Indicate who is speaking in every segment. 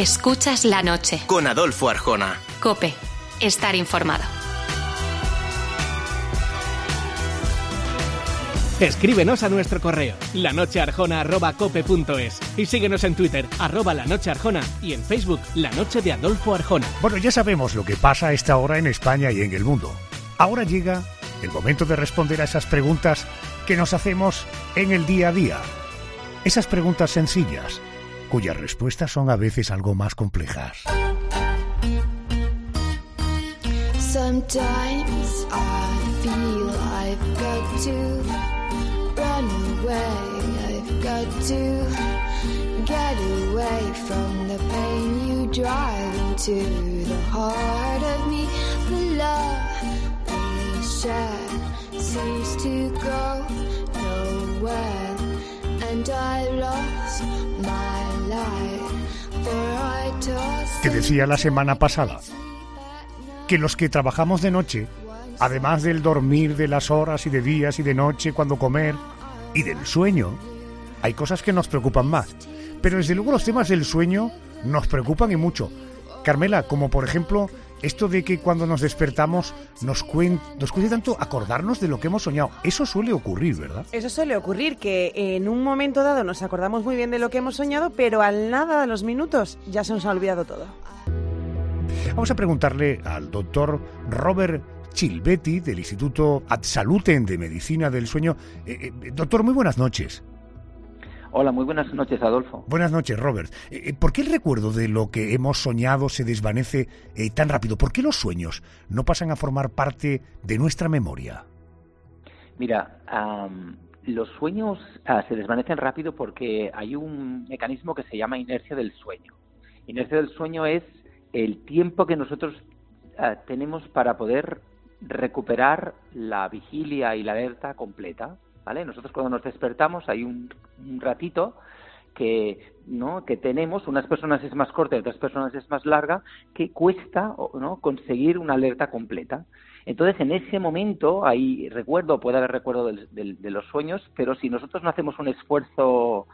Speaker 1: Escuchas la noche.
Speaker 2: Con Adolfo Arjona.
Speaker 1: COPE. Estar informado.
Speaker 3: Escríbenos a nuestro correo lanochearjona@cope.es y síguenos en Twitter @lanochearjona y en Facebook La Noche de Adolfo Arjona.
Speaker 4: Bueno, ya sabemos lo que pasa a esta hora en España y en el mundo. Ahora llega el momento de responder a esas preguntas que nos hacemos en el día a día. Esas preguntas sencillas, cuyas respuestas son a veces algo más complejas.
Speaker 5: Sometimes I feel I've got to run away, I've got to get away from the pain you drive into the heart of me. The love we share seems to go nowhere, and I lost my life, for I tossed.
Speaker 4: Te decía la semana pasada que los que trabajamos de noche, además del dormir de las horas y de días y de noche, cuando comer, y del sueño, hay cosas que nos preocupan más. Pero desde luego los temas del sueño nos preocupan y mucho. Carmela, como por ejemplo, esto de que cuando nos despertamos nos cueste tanto acordarnos de lo que hemos soñado. Eso suele ocurrir, ¿verdad?
Speaker 6: Eso suele ocurrir, que en un momento dado nos acordamos muy bien de lo que hemos soñado, pero al nada de los minutos ya se nos ha olvidado todo.
Speaker 4: Vamos a preguntarle al doctor Robert Chilvetti, del Instituto Ad Salutem de Medicina del Sueño. Doctor, muy buenas noches.
Speaker 7: Hola, muy buenas noches, Adolfo.
Speaker 4: Buenas noches, Robert. ¿Por qué el recuerdo de lo que hemos soñado se desvanece tan rápido? ¿Por qué los sueños no pasan a formar parte de nuestra memoria?
Speaker 7: Mira, los sueños se desvanecen rápido porque hay un mecanismo que se llama inercia del sueño. Inercia del sueño es el tiempo que nosotros tenemos para poder recuperar la vigilia y la alerta completa, ¿vale? Nosotros cuando nos despertamos hay un ratito que tenemos, unas personas es más corta y otras personas es más larga, que cuesta, ¿no?, conseguir una alerta completa. Entonces, en ese momento hay recuerdo, puede haber recuerdo de los sueños, pero si nosotros no hacemos un esfuerzo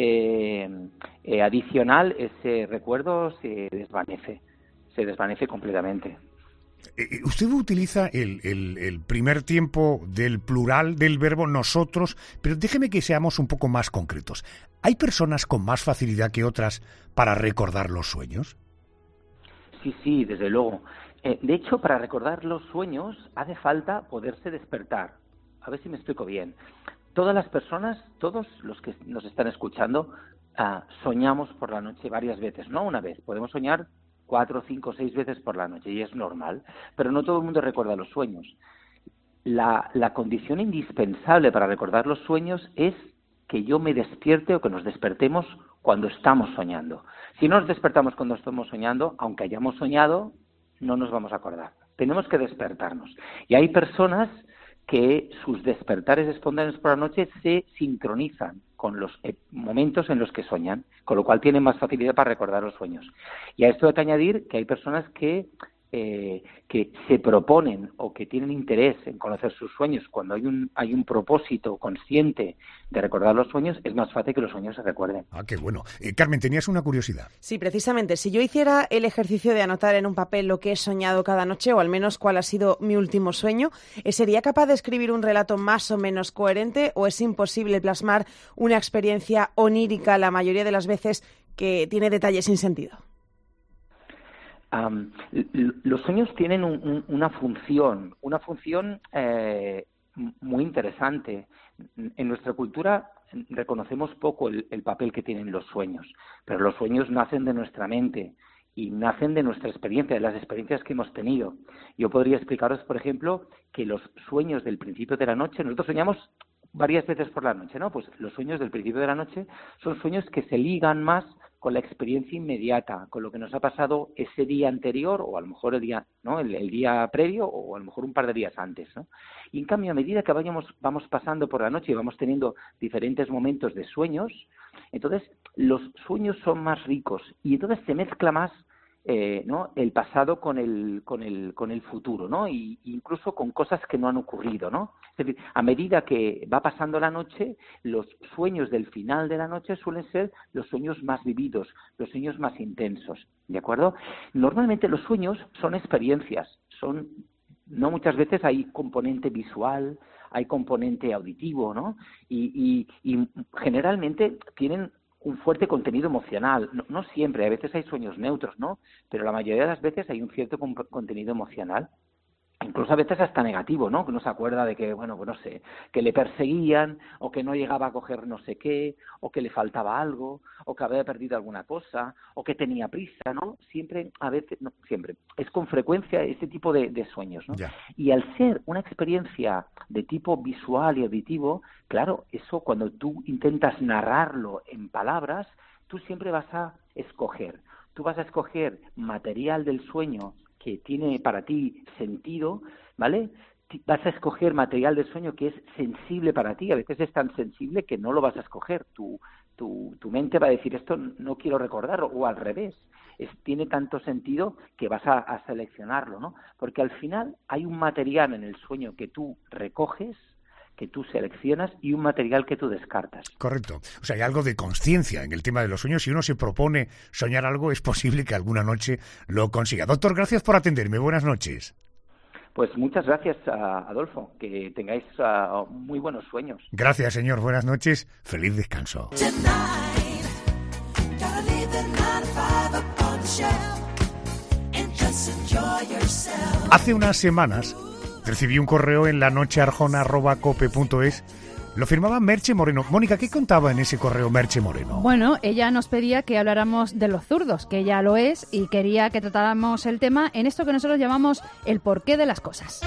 Speaker 7: adicional, ese recuerdo se desvanece completamente.
Speaker 4: Usted utiliza el primer tiempo del plural del verbo nosotros, pero déjeme que seamos un poco más concretos. ¿Hay personas con más facilidad que otras para recordar los sueños?
Speaker 7: Sí, desde luego. De hecho, para recordar los sueños hace falta poderse despertar. A ver si me explico bien. Todas las personas, todos los que nos están escuchando, soñamos por la noche varias veces, no una vez. Podemos soñar 4, 5, 6 veces por la noche y es normal, pero no todo el mundo recuerda los sueños. La condición indispensable para recordar los sueños es que yo me despierte o que nos despertemos cuando estamos soñando. Si no nos despertamos cuando estamos soñando, aunque hayamos soñado, no nos vamos a acordar. Tenemos que despertarnos. Y hay personas que sus despertares espontáneos por la noche se sincronizan con los momentos en los que sueñan, con lo cual tienen más facilidad para recordar los sueños. Y a esto hay que añadir que hay personas que se proponen o que tienen interés en conocer sus sueños. Cuando hay un propósito consciente de recordar los sueños, es más fácil que los sueños se recuerden.
Speaker 4: Ah, qué bueno. Carmen, tenías una curiosidad.
Speaker 6: Sí, precisamente. Si yo hiciera el ejercicio de anotar en un papel lo que he soñado cada noche, o al menos cuál ha sido mi último sueño, ¿sería capaz de escribir un relato más o menos coherente o es imposible plasmar una experiencia onírica la mayoría de las veces que tiene detalles sin sentido?
Speaker 7: Los sueños tienen una función muy interesante. En nuestra cultura reconocemos poco el papel que tienen los sueños, pero los sueños nacen de nuestra mente y nacen de nuestra experiencia, de las experiencias que hemos tenido. Yo podría explicaros, por ejemplo, que los sueños del principio de la noche, nosotros soñamos varias veces por la noche, ¿no? Pues los sueños del principio de la noche son sueños que se ligan más con la experiencia inmediata, con lo que nos ha pasado ese día anterior o a lo mejor el día, ¿no?, el día previo o a lo mejor un par de días antes, ¿no? Y en cambio, a medida que vamos pasando por la noche y vamos teniendo diferentes momentos de sueños, entonces los sueños son más ricos y entonces se mezcla más ¿no? El pasado con el futuro, ¿no? Y incluso con cosas que no han ocurrido, ¿no? Es decir, a medida que va pasando la noche, los sueños del final de la noche suelen ser los sueños más vividos, los sueños más intensos, ¿de acuerdo? Normalmente los sueños son experiencias, no muchas veces hay componente visual, hay componente auditivo, ¿no? Y generalmente tienen un fuerte contenido emocional. No siempre, a veces hay sueños neutros, ¿no? Pero la mayoría de las veces hay un cierto contenido emocional. Incluso a veces hasta negativo, ¿no? Que uno se acuerda de que, bueno, pues no sé, que le perseguían, o que no llegaba a coger no sé qué, o que le faltaba algo, o que había perdido alguna cosa, o que tenía prisa, ¿no? Siempre, a veces, no, siempre. Es con frecuencia este tipo de sueños, ¿no?
Speaker 4: Ya.
Speaker 7: Y al ser una experiencia de tipo visual y auditivo, claro, eso cuando tú intentas narrarlo en palabras, tú siempre vas a escoger. Tú vas a escoger material del sueño que tiene para ti sentido, ¿vale? Vas a escoger material del sueño que es sensible para ti. A veces es tan sensible que no lo vas a escoger. Tu mente va a decir, esto no quiero recordarlo, o al revés. Tiene tanto sentido que vas a seleccionarlo, ¿no? Porque al final hay un material en el sueño que tú recoges, que tú seleccionas, y un material que tú descartas.
Speaker 4: Correcto. O sea, hay algo de conciencia en el tema de los sueños. Si uno se propone soñar algo, es posible que alguna noche lo consiga. Doctor, gracias por atenderme. Buenas noches.
Speaker 7: Pues muchas gracias, Adolfo. Que tengáis muy buenos sueños.
Speaker 4: Gracias, señor. Buenas noches. Feliz descanso. Hace unas semanas recibí un correo en lanochearjona@cope.es. Lo firmaba Merche Moreno. Mónica, ¿qué contaba en ese correo Merche Moreno?
Speaker 2: Bueno, ella nos pedía que habláramos de los zurdos, que ella lo es, y quería que tratáramos el tema en esto que nosotros llamamos el porqué de las cosas.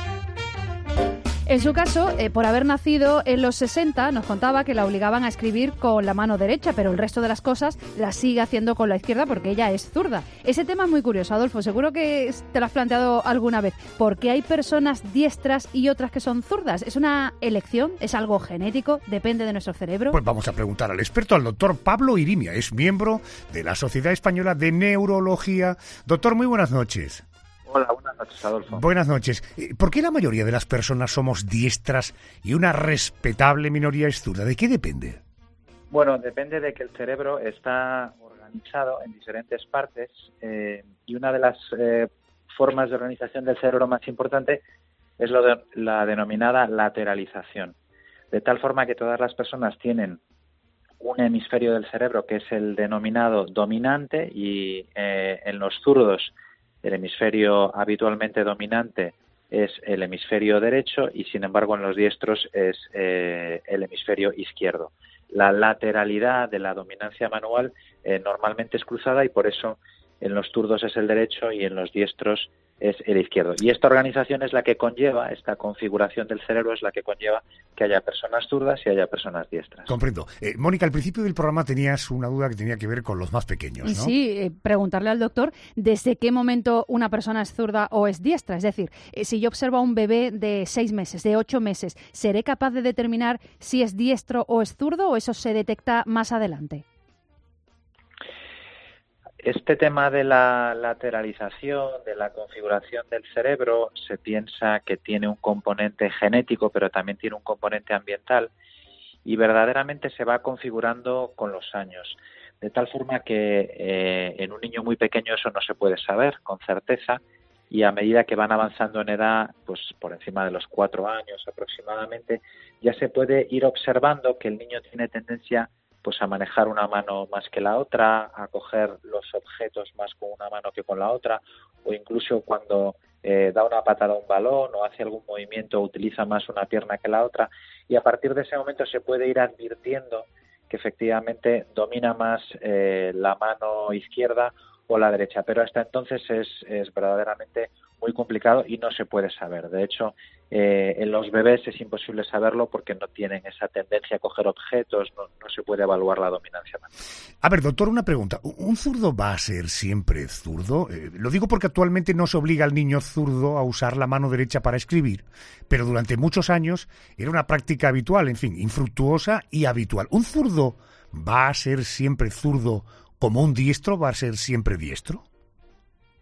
Speaker 2: En su caso, por haber nacido en los 60, nos contaba que la obligaban a escribir con la mano derecha, pero el resto de las cosas las sigue haciendo con la izquierda porque ella es zurda. Ese tema es muy curioso, Adolfo, seguro que te lo has planteado alguna vez. ¿Por qué hay personas diestras y otras que son zurdas? ¿Es una elección? ¿Es algo genético? ¿Depende de nuestro cerebro?
Speaker 4: Pues vamos a preguntar al experto, al doctor Pablo Irimia. Es miembro de la Sociedad Española de Neurología. Doctor, muy buenas noches.
Speaker 8: Hola, buenas noches, Adolfo.
Speaker 4: Buenas noches. ¿Por qué la mayoría de las personas somos diestras y una respetable minoría es zurda? ¿De qué depende?
Speaker 8: Bueno, depende de que el cerebro está organizado en diferentes partes y una de las formas de organización del cerebro más importante es la denominada lateralización. De tal forma que todas las personas tienen un hemisferio del cerebro que es el denominado dominante y en los zurdos el hemisferio habitualmente dominante es el hemisferio derecho y, sin embargo, en los diestros es el hemisferio izquierdo. La lateralidad de la dominancia manual normalmente es cruzada y por eso en los zurdos es el derecho y en los diestros es el izquierdo. Y esta organización es la que conlleva, esta configuración del cerebro es la que conlleva que haya personas zurdas y haya personas diestras.
Speaker 4: Comprendo. Mónica, al principio del programa tenías una duda que tenía que ver con los más pequeños, ¿no?
Speaker 2: Sí, preguntarle al doctor desde qué momento una persona es zurda o es diestra. Es decir, si yo observo a un bebé de 6 meses, de 8 meses, ¿seré capaz de determinar si es diestro o es zurdo o eso se detecta más adelante?
Speaker 8: Este tema de la lateralización, de la configuración del cerebro, se piensa que tiene un componente genético, pero también tiene un componente ambiental y verdaderamente se va configurando con los años. De tal forma que en un niño muy pequeño eso no se puede saber con certeza y a medida que van avanzando en edad, pues por encima de los 4 años aproximadamente, ya se puede ir observando que el niño tiene tendencia pues a manejar una mano más que la otra, a coger los objetos más con una mano que con la otra, o incluso cuando da una patada a un balón o hace algún movimiento utiliza más una pierna que la otra, y a partir de ese momento se puede ir advirtiendo que efectivamente domina más la mano izquierda o la derecha, pero hasta entonces es verdaderamente muy complicado y no se puede saber. De hecho, en los bebés es imposible saberlo porque no tienen esa tendencia a coger objetos, no se puede evaluar la dominancia.
Speaker 4: A ver, doctor, una pregunta. ¿Un zurdo va a ser siempre zurdo? Lo digo porque actualmente no se obliga al niño zurdo a usar la mano derecha para escribir, pero durante muchos años era una práctica habitual, en fin, infructuosa y habitual. ¿Un zurdo va a ser siempre zurdo como un diestro va a ser siempre diestro?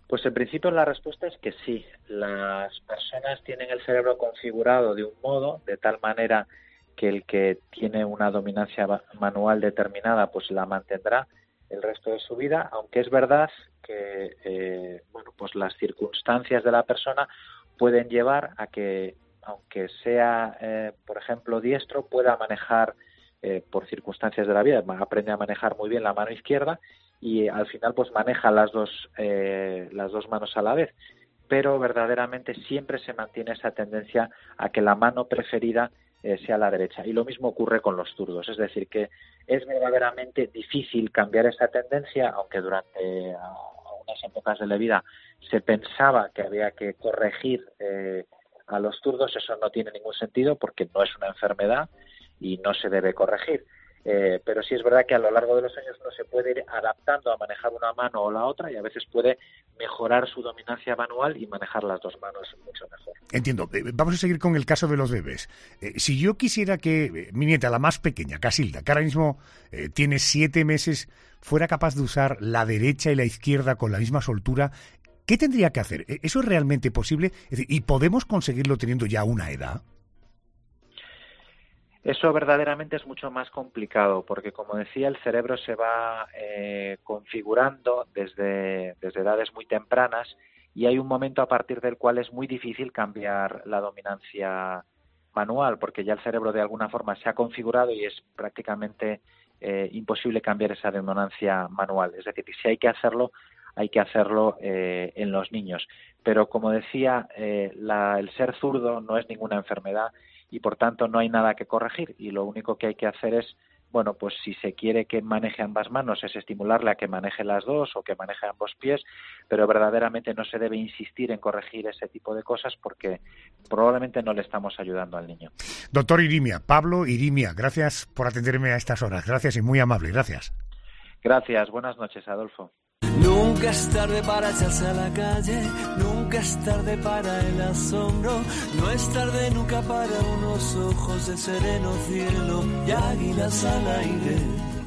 Speaker 8: Pues en principio la respuesta es que sí. Las personas tienen el cerebro configurado de un modo, de tal manera que el que tiene una dominancia manual determinada pues la mantendrá el resto de su vida, aunque es verdad que pues las circunstancias de la persona pueden llevar a que, aunque sea por ejemplo diestro, pueda manejar por circunstancias de la vida, aprende a manejar muy bien la mano izquierda y al final pues maneja las dos manos a la vez, pero verdaderamente siempre se mantiene esa tendencia a que la mano preferida sea la derecha. Y lo mismo ocurre con los zurdos, es decir, que es verdaderamente difícil cambiar esa tendencia, aunque durante unas épocas de la vida se pensaba que había que corregir a los zurdos. Eso no tiene ningún sentido porque no es una enfermedad y no se debe corregir. Pero sí es verdad que a lo largo de los años uno se puede ir adaptando a manejar una mano o la otra y a veces puede mejorar su dominancia manual y manejar las dos manos mucho mejor.
Speaker 4: Entiendo. Vamos a seguir con el caso de los bebés. Si yo quisiera que mi nieta, la más pequeña, Casilda, que ahora mismo tiene 7 meses, fuera capaz de usar la derecha y la izquierda con la misma soltura, ¿qué tendría que hacer? ¿Eso es realmente posible? Es decir, ¿y podemos conseguirlo teniendo ya una edad?
Speaker 8: Eso verdaderamente es mucho más complicado porque, como decía, el cerebro se va configurando desde edades muy tempranas y hay un momento a partir del cual es muy difícil cambiar la dominancia manual porque ya el cerebro de alguna forma se ha configurado y es prácticamente imposible cambiar esa dominancia manual. Es decir, si hay que hacerlo en los niños. Pero, como decía, el ser zurdo no es ninguna enfermedad y por tanto no hay nada que corregir y lo único que hay que hacer es, bueno, pues si se quiere que maneje ambas manos es estimularle a que maneje las dos o que maneje ambos pies, pero verdaderamente no se debe insistir en corregir ese tipo de cosas porque probablemente no le estamos ayudando al niño.
Speaker 4: Doctor Irimia, Pablo Irimia, gracias por atenderme a estas horas, gracias y muy amable, gracias.
Speaker 8: Gracias, buenas noches, Adolfo.
Speaker 9: Nunca es tarde para echarse a la calle, nunca es tarde para el asombro, no es tarde nunca para unos ojos de sereno cielo y águilas al aire.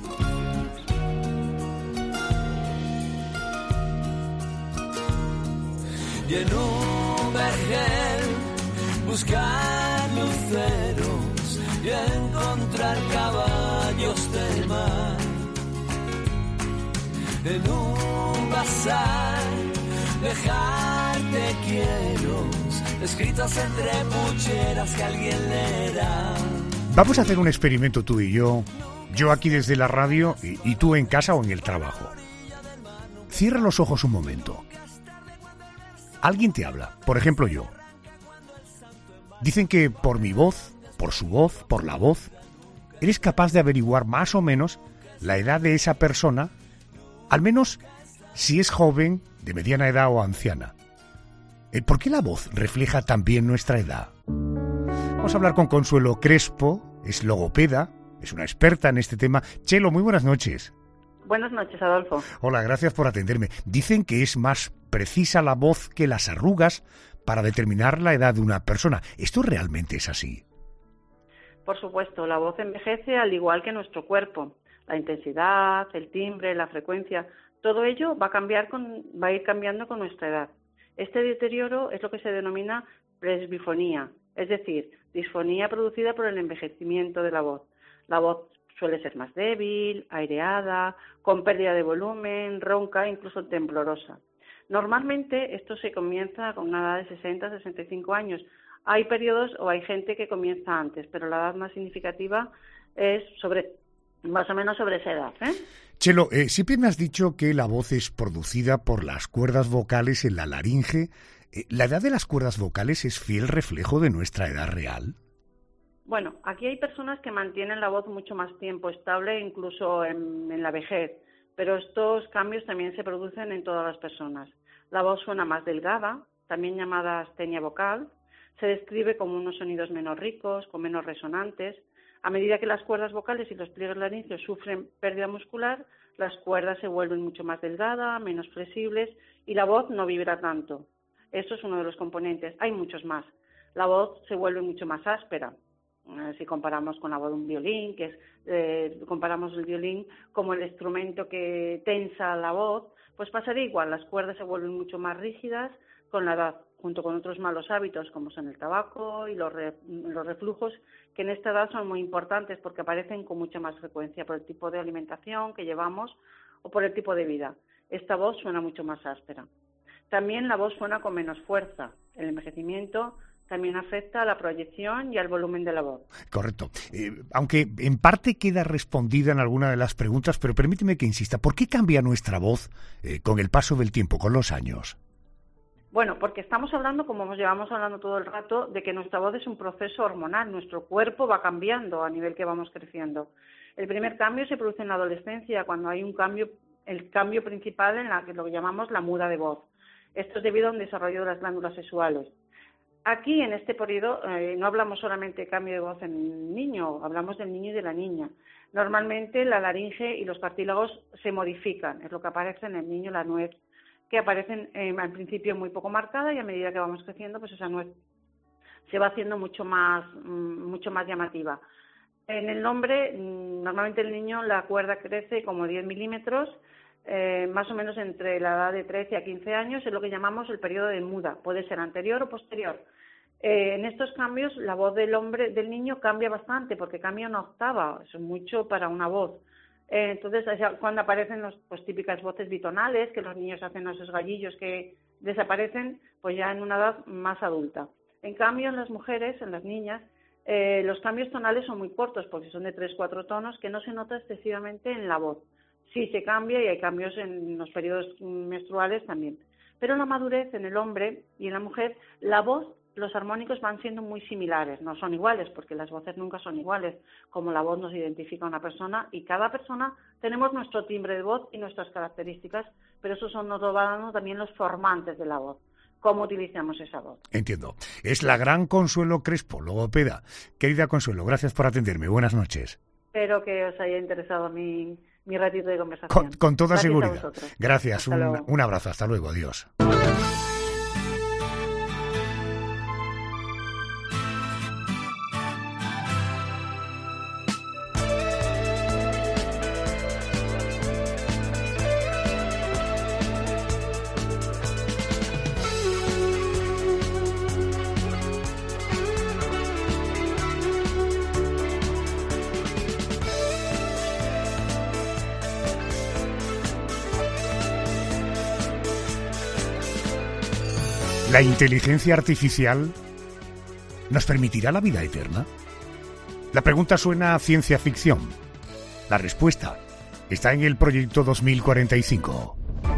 Speaker 9: Y en un vergel buscar luceros y encontrar caballos del mar. En un bazar, dejarte quiero, escritos entre pucheras que alguien leerá.
Speaker 4: Vamos a hacer un experimento tú y yo aquí desde la radio y tú en casa o en el trabajo. Cierra los ojos un momento. Alguien te habla, por ejemplo yo. Dicen que por mi voz, por su voz, por la voz, eres capaz de averiguar más o menos la edad de esa persona, al menos si es joven, de mediana edad o anciana. ¿Por qué la voz refleja también nuestra edad? Vamos a hablar con Consuelo Crespo, es logopeda, es una experta en este tema. Chelo, muy buenas noches.
Speaker 10: Buenas noches, Adolfo.
Speaker 4: Hola, gracias por atenderme. Dicen que es más precisa la voz que las arrugas para determinar la edad de una persona. ¿Esto realmente es así?
Speaker 10: Por supuesto, la voz envejece al igual que nuestro cuerpo. La intensidad, el timbre, la frecuencia, todo ello va a ir cambiando con nuestra edad. Este deterioro es lo que se denomina presbifonía, es decir, disfonía producida por el envejecimiento de la voz. La voz suele ser más débil, aireada, con pérdida de volumen, ronca, incluso temblorosa. Normalmente esto se comienza con una edad de 60, 65 años. Hay periodos o hay gente que comienza antes, pero la edad más significativa es más o menos sobre esa edad, ¿eh?
Speaker 4: Chelo, siempre me has dicho que la voz es producida por las cuerdas vocales en la laringe. ¿La edad de las cuerdas vocales es fiel reflejo de nuestra edad real?
Speaker 10: Bueno, aquí hay personas que mantienen la voz mucho más tiempo estable, incluso en la vejez, pero estos cambios también se producen en todas las personas. La voz suena más delgada, también llamada astenia vocal, se describe como unos sonidos menos ricos, con menos resonantes. A medida que las cuerdas vocales y los pliegues laringeos sufren pérdida muscular, las cuerdas se vuelven mucho más delgadas, menos flexibles y la voz no vibra tanto. Eso es uno de los componentes. Hay muchos más. La voz se vuelve mucho más áspera. Si comparamos con la voz de un violín, comparamos el violín como el instrumento que tensa la voz, Pues pasaría igual, las cuerdas se vuelven mucho más rígidas con la edad, junto con otros malos hábitos como son el tabaco y los reflujos, que en esta edad son muy importantes porque aparecen con mucha más frecuencia por el tipo de alimentación que llevamos o por el tipo de vida. Esta voz suena mucho más áspera. También la voz suena con menos fuerza. El envejecimiento también afecta a la proyección y al volumen de la voz.
Speaker 4: Correcto. Aunque en parte queda respondida en alguna de las preguntas, pero permíteme que insista. ¿Por qué cambia nuestra voz con el paso del tiempo, con los años?
Speaker 10: Bueno, porque estamos hablando, como nos llevamos hablando todo el rato, de que nuestra voz es un proceso hormonal. Nuestro cuerpo va cambiando a nivel que vamos creciendo. El primer cambio se produce en la adolescencia, cuando hay un cambio, el cambio principal en lo que llamamos la muda de voz. Esto es debido a un desarrollo de las glándulas sexuales. Aquí, en este periodo, no hablamos solamente de cambio de voz en el niño, hablamos del niño y de la niña. Normalmente la laringe y los cartílagos se modifican, es lo que aparece en el niño, la nuez, que aparecen al principio muy poco marcada y a medida que vamos creciendo, pues esa nuez se va haciendo mucho más llamativa. En el hombre, normalmente el niño, la cuerda crece como 10 milímetros, más o menos entre la edad de 13 a 15 años, es lo que llamamos el periodo de muda, puede ser anterior o posterior. En estos cambios, la voz del niño cambia bastante, porque cambia una octava, eso es mucho para una voz. Entonces, cuando aparecen las típicas voces bitonales, que los niños hacen esos gallillos que desaparecen, pues ya en una edad más adulta. En cambio, en las mujeres, en las niñas, los cambios tonales son muy cortos, porque son de 3-4 tonos, que no se nota excesivamente en la voz. Sí se cambia y hay cambios en los periodos menstruales también. Pero en la madurez, en el hombre y en la mujer, la voz, los armónicos van siendo muy similares, no son iguales, porque las voces nunca son iguales, como la voz nos identifica a una persona, y cada persona tenemos nuestro timbre de voz y nuestras características, pero eso nos lo van dando también los formantes de la voz, cómo utilizamos esa voz.
Speaker 4: Entiendo. Es la gran Consuelo Crespo, logopeda. Querida Consuelo, gracias por atenderme. Buenas noches.
Speaker 10: Espero que os haya interesado mi ratito de conversación.
Speaker 4: Con toda
Speaker 10: gracias
Speaker 4: seguridad. Gracias. Un abrazo. Hasta luego. Adiós. ¿La inteligencia artificial nos permitirá la vida eterna? La pregunta suena a ciencia ficción. La respuesta está en el Proyecto 2045.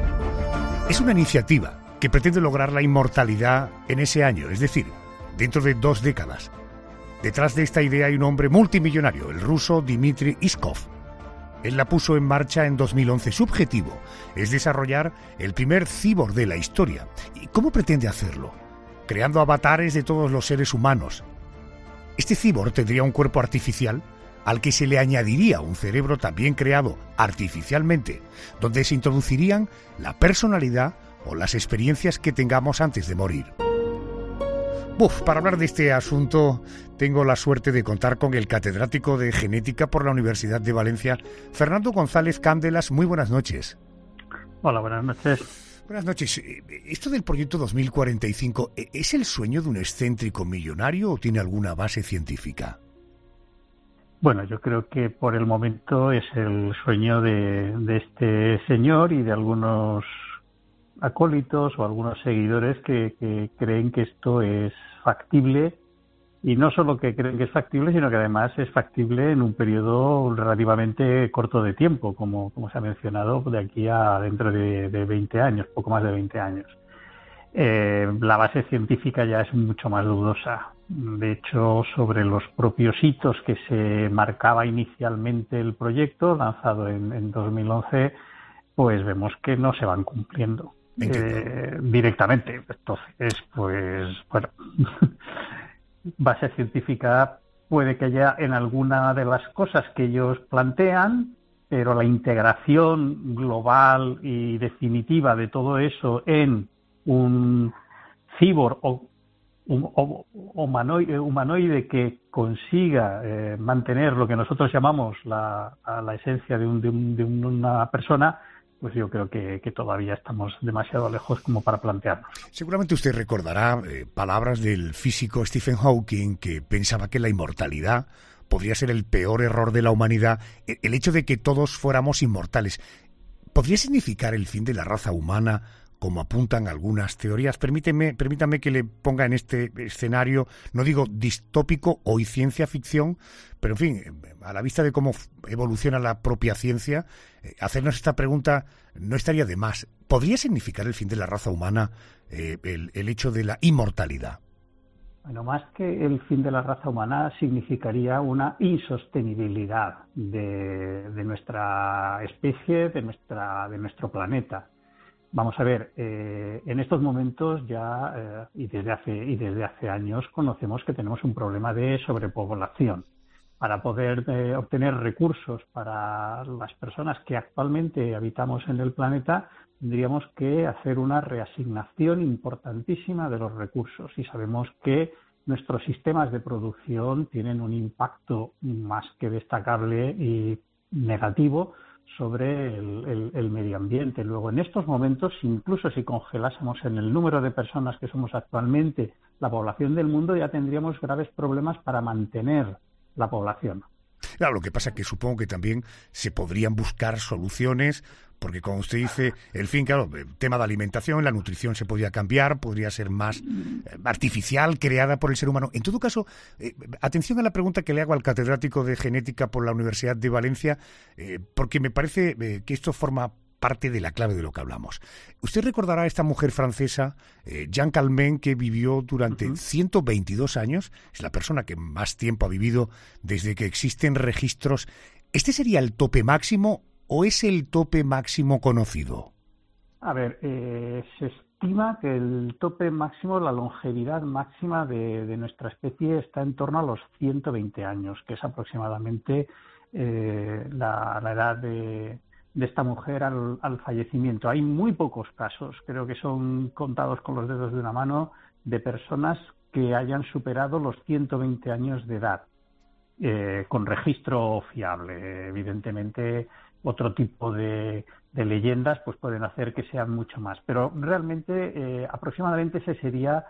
Speaker 4: Es una iniciativa que pretende lograr la inmortalidad en ese año, es decir, dentro de 2 décadas. Detrás de esta idea hay un hombre multimillonario, el ruso Dmitry Iskov. Él la puso en marcha en 2011. Su objetivo es desarrollar el primer cíborg de la historia. ¿Y cómo pretende hacerlo? Creando avatares de todos los seres humanos. Este cíborg tendría un cuerpo artificial al que se le añadiría un cerebro también creado artificialmente, donde se introducirían la personalidad o las experiencias que tengamos antes de morir. Para hablar de este asunto, tengo la suerte de contar con el catedrático de Genética por la Universidad de Valencia, Fernando González Cándelas. Muy buenas noches.
Speaker 11: Hola, buenas noches.
Speaker 4: Buenas noches. ¿Esto del Proyecto 2045 es el sueño de un excéntrico millonario o tiene alguna base científica?
Speaker 11: Bueno, yo creo que por el momento es el sueño de este señor y de algunos acólitos o algunos seguidores que creen que esto es factible, y no solo que creen que es factible, sino que además es factible en un periodo relativamente corto de tiempo, como se ha mencionado, de aquí a dentro de 20 años, poco más de 20 años. La base científica ya es mucho más dudosa. De hecho, sobre los propios hitos que se marcaba inicialmente el proyecto, lanzado en 2011, pues vemos que no se van cumpliendo directamente. Entonces, pues bueno, base científica puede que haya en alguna de las cosas que ellos plantean, pero la integración global y definitiva de todo eso en un cíborg o humanoide que consiga mantener lo que nosotros llamamos la esencia de una persona, pues yo creo que todavía estamos demasiado lejos como para plantearnos.
Speaker 4: Seguramente usted recordará palabras del físico Stephen Hawking, que pensaba que la inmortalidad podría ser el peor error de la humanidad, el hecho de que todos fuéramos inmortales. ¿Podría significar el fin de la raza humana, como apuntan algunas teorías? Permítame que le ponga en este escenario, no digo distópico o ciencia ficción, pero en fin, a la vista de cómo evoluciona la propia ciencia, hacernos esta pregunta no estaría de más. ¿Podría significar el fin de la raza humana el hecho de la inmortalidad?
Speaker 11: Bueno, más que el fin de la raza humana, significaría una insostenibilidad de nuestra especie, de nuestro planeta. Vamos a ver, en estos momentos ya y desde hace años conocemos que tenemos un problema de sobrepoblación. Para poder obtener recursos para las personas que actualmente habitamos en el planeta, tendríamos que hacer una reasignación importantísima de los recursos, y sabemos que nuestros sistemas de producción tienen un impacto más que destacable y negativo sobre el medio ambiente. Luego, en estos momentos, incluso si congelásemos en el número de personas que somos actualmente la población del mundo, ya tendríamos graves problemas para mantener la población.
Speaker 4: Claro, lo que pasa es que supongo que también se podrían buscar soluciones, porque como usted dice, el fin, claro, el tema de alimentación, la nutrición se podría cambiar, podría ser más artificial, creada por el ser humano. En todo caso, atención a la pregunta que le hago al catedrático de genética por la Universidad de Valencia, porque me parece que esto forma parte de la clave de lo que hablamos. Usted recordará a esta mujer francesa, Jeanne Calment, que vivió durante 122 años, es la persona que más tiempo ha vivido desde que existen registros. ¿Este sería el tope máximo o es el tope máximo conocido?
Speaker 11: A ver, se estima que el tope máximo, la longevidad máxima de nuestra especie está en torno a los 120 años, que es aproximadamente la edad de esta mujer al fallecimiento. Hay muy pocos casos, creo que son contados con los dedos de una mano, de personas que hayan superado los 120 años de edad, con registro fiable. Evidentemente, otro tipo de leyendas pues pueden hacer que sean mucho más, pero realmente aproximadamente ese sería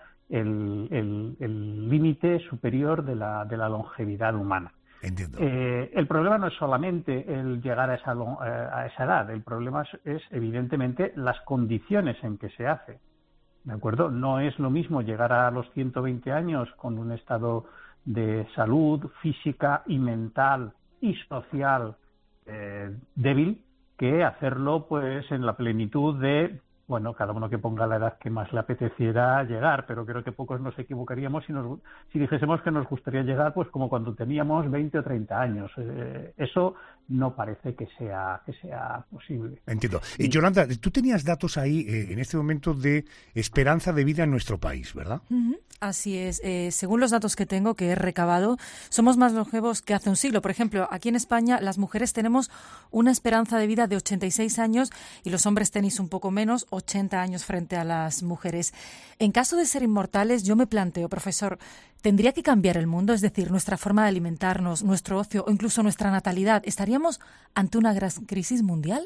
Speaker 11: el límite superior de la longevidad humana.
Speaker 4: Entiendo.
Speaker 11: El problema no es solamente el llegar a esa edad, el problema es evidentemente las condiciones en que se hace, ¿de acuerdo? No es lo mismo llegar a los 120 años con un estado de salud física y mental y social débil, que hacerlo pues en la plenitud de, bueno, cada uno que ponga la edad que más le apeteciera llegar, pero creo que pocos nos equivocaríamos si dijésemos que nos gustaría llegar pues como cuando teníamos 20 o 30 años. Eso no parece que sea posible.
Speaker 4: Entiendo. Yolanda, tú tenías datos ahí en este momento de esperanza de vida en nuestro país, ¿verdad?
Speaker 12: Así es. Según los datos que tengo, que he recabado, somos más longevos que hace un siglo. Por ejemplo, aquí en España las mujeres tenemos una esperanza de vida de 86 años y los hombres tenéis un poco menos, 80 años frente a las mujeres. En caso de ser inmortales, yo me planteo, profesor, ¿tendría que cambiar el mundo? Es decir, nuestra forma de alimentarnos, nuestro ocio o incluso nuestra natalidad. ¿Estaríamos ante una gran crisis mundial?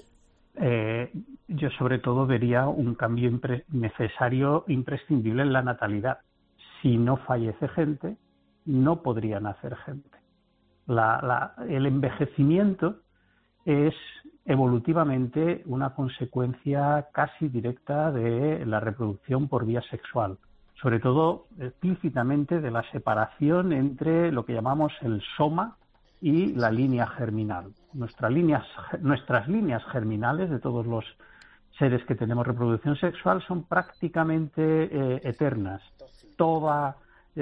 Speaker 11: Yo sobre todo vería un cambio necesario, imprescindible en la natalidad. Si no fallece gente, no podría nacer gente. El envejecimiento es evolutivamente una consecuencia casi directa de la reproducción por vía sexual, sobre todo explícitamente de la separación entre lo que llamamos el soma y la línea germinal. Nuestras líneas germinales de todos los seres que tenemos reproducción sexual son prácticamente eternas. Todo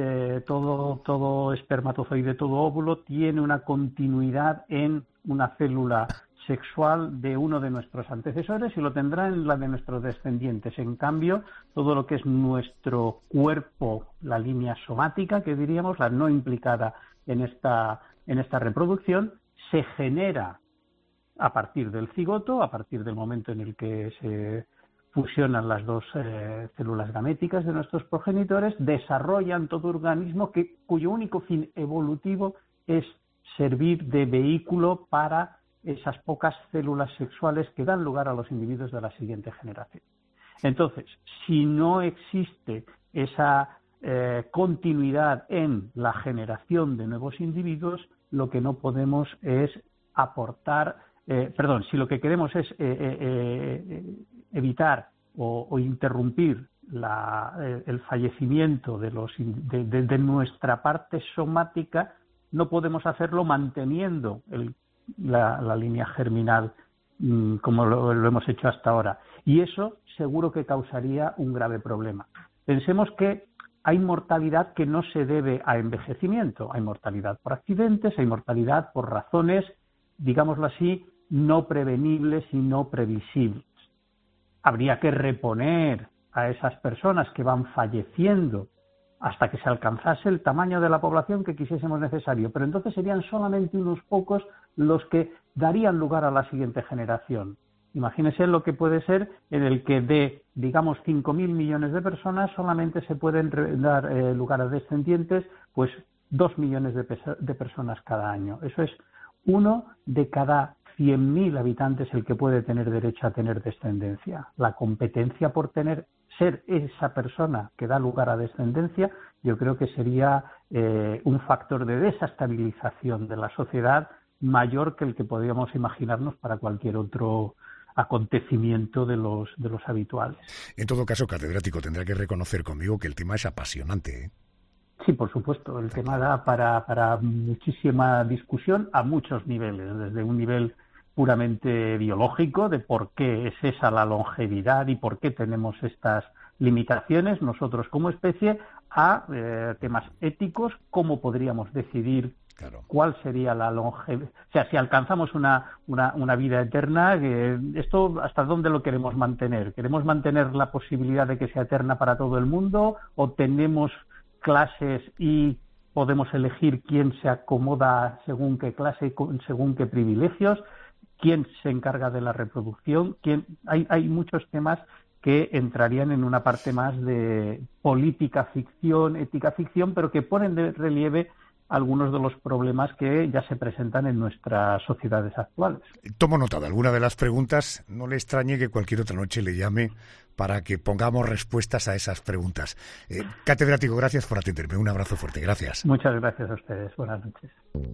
Speaker 11: espermatozoide, todo óvulo tiene una continuidad en una célula sexual de uno de nuestros antecesores y lo tendrá en la de nuestros descendientes. En cambio, todo lo que es nuestro cuerpo, la línea somática, que diríamos, la no implicada en esta reproducción, se genera a partir del cigoto, a partir del momento en el que se fusionan las dos células gaméticas de nuestros progenitores, desarrollan todo organismo cuyo único fin evolutivo es servir de vehículo para esas pocas células sexuales que dan lugar a los individuos de la siguiente generación. Entonces, si no existe esa continuidad en la generación de nuevos individuos, lo que no podemos es si lo que queremos es evitar o interrumpir el fallecimiento de nuestra parte somática, no podemos hacerlo manteniendo la línea germinal como lo hemos hecho hasta ahora. Y eso seguro que causaría un grave problema. Pensemos que hay mortalidad que no se debe a envejecimiento. Hay mortalidad por accidentes, hay mortalidad por razones, digámoslo así, no prevenibles y no previsibles. Habría que reponer a esas personas que van falleciendo hasta que se alcanzase el tamaño de la población que quisiésemos necesario, pero entonces serían solamente unos pocos los que darían lugar a la siguiente generación. Imagínense lo que puede ser en el que de, digamos, 5.000 millones de personas solamente se pueden dar lugar a descendientes, pues 2 millones de personas cada año. Eso es 1 de cada 100.000 habitantes el que puede tener derecho a tener descendencia. La competencia por ser esa persona que da lugar a descendencia, yo creo que sería un factor de desestabilización de la sociedad mayor que el que podríamos imaginarnos para cualquier otro acontecimiento de los habituales.
Speaker 4: En todo caso, catedrático, tendrá que reconocer conmigo que el tema es apasionante, ¿eh?
Speaker 11: Sí, por supuesto. El tema da para muchísima discusión a muchos niveles, desde un nivel puramente biológico, de por qué es esa la longevidad y por qué tenemos estas limitaciones nosotros como especie, a temas éticos, cómo podríamos decidir cuál sería la longevidad. O sea, si alcanzamos una vida eterna, ¿esto hasta dónde lo queremos mantener? ¿Queremos mantener la posibilidad de que sea eterna para todo el mundo o tenemos clases y podemos elegir quién se acomoda según qué clase y según qué privilegios? ¿Quién se encarga de la reproducción? Hay muchos temas que entrarían en una parte más de política ficción, ética ficción, pero que ponen de relieve algunos de los problemas que ya se presentan en nuestras sociedades actuales.
Speaker 4: Tomo nota de alguna de las preguntas. No le extrañe que cualquier otra noche le llame para que pongamos respuestas a esas preguntas. Catedrático, gracias por atenderme. Un abrazo fuerte. Gracias.
Speaker 11: Muchas gracias a ustedes. Buenas noches.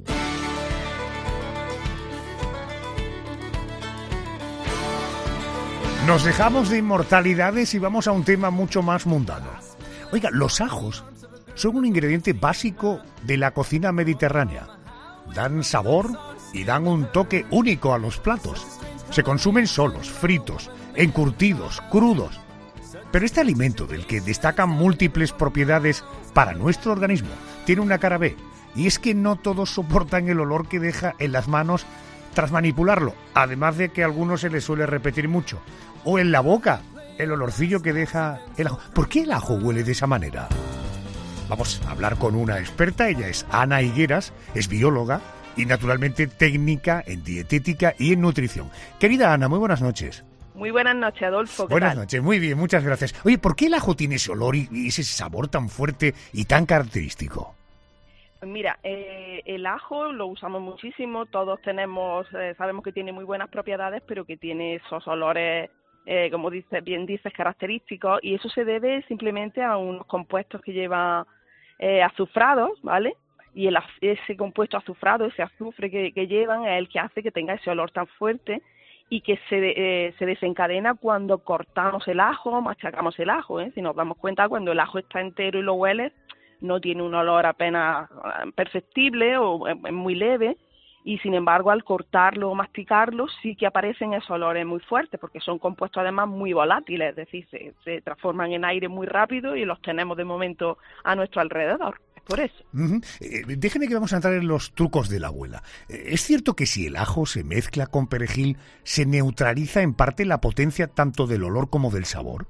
Speaker 4: Nos dejamos de inmortalidades y vamos a un tema mucho más mundano. Oiga, los ajos son un ingrediente básico de la cocina mediterránea. Dan sabor y dan un toque único a los platos. Se consumen solos, fritos, encurtidos, crudos. Pero este alimento, del que destacan múltiples propiedades para nuestro organismo, tiene una cara B. Y es que no todos soportan el olor que deja en las manos tras manipularlo. Además de que a algunos se les suele repetir mucho. O en la boca, el olorcillo que deja el ajo. ¿Por qué el ajo huele de esa manera? Vamos a hablar con una experta. Ella es Ana Higueras, es bióloga y naturalmente técnica en dietética y en nutrición. Querida Ana, muy buenas noches.
Speaker 13: Muy buenas noches, Adolfo.
Speaker 4: Buenas noches, muy bien, muchas gracias. Oye, ¿por qué el ajo tiene ese olor y ese sabor tan fuerte y tan característico?
Speaker 13: Pues mira, el ajo lo usamos muchísimo, todos sabemos que tiene muy buenas propiedades, pero que tiene esos olores, como bien dices, característicos, y eso se debe simplemente a unos compuestos que llevan azufrados, ¿vale? Y ese compuesto azufrado, ese azufre que llevan, es el que hace que tenga ese olor tan fuerte y que se desencadena cuando cortamos el ajo, machacamos el ajo, ¿eh? Si nos damos cuenta, cuando el ajo está entero y lo hueles, no tiene un olor apenas perceptible o es muy leve, y sin embargo al cortarlo o masticarlo sí que aparecen esos olores muy fuertes, porque son compuestos además muy volátiles, es decir, se transforman en aire muy rápido y los tenemos de momento a nuestro alrededor. Es por eso.
Speaker 4: Déjeme que vamos a entrar en los trucos de la abuela. ¿Es cierto que si el ajo se mezcla con perejil se neutraliza en parte la potencia tanto del olor como del sabor?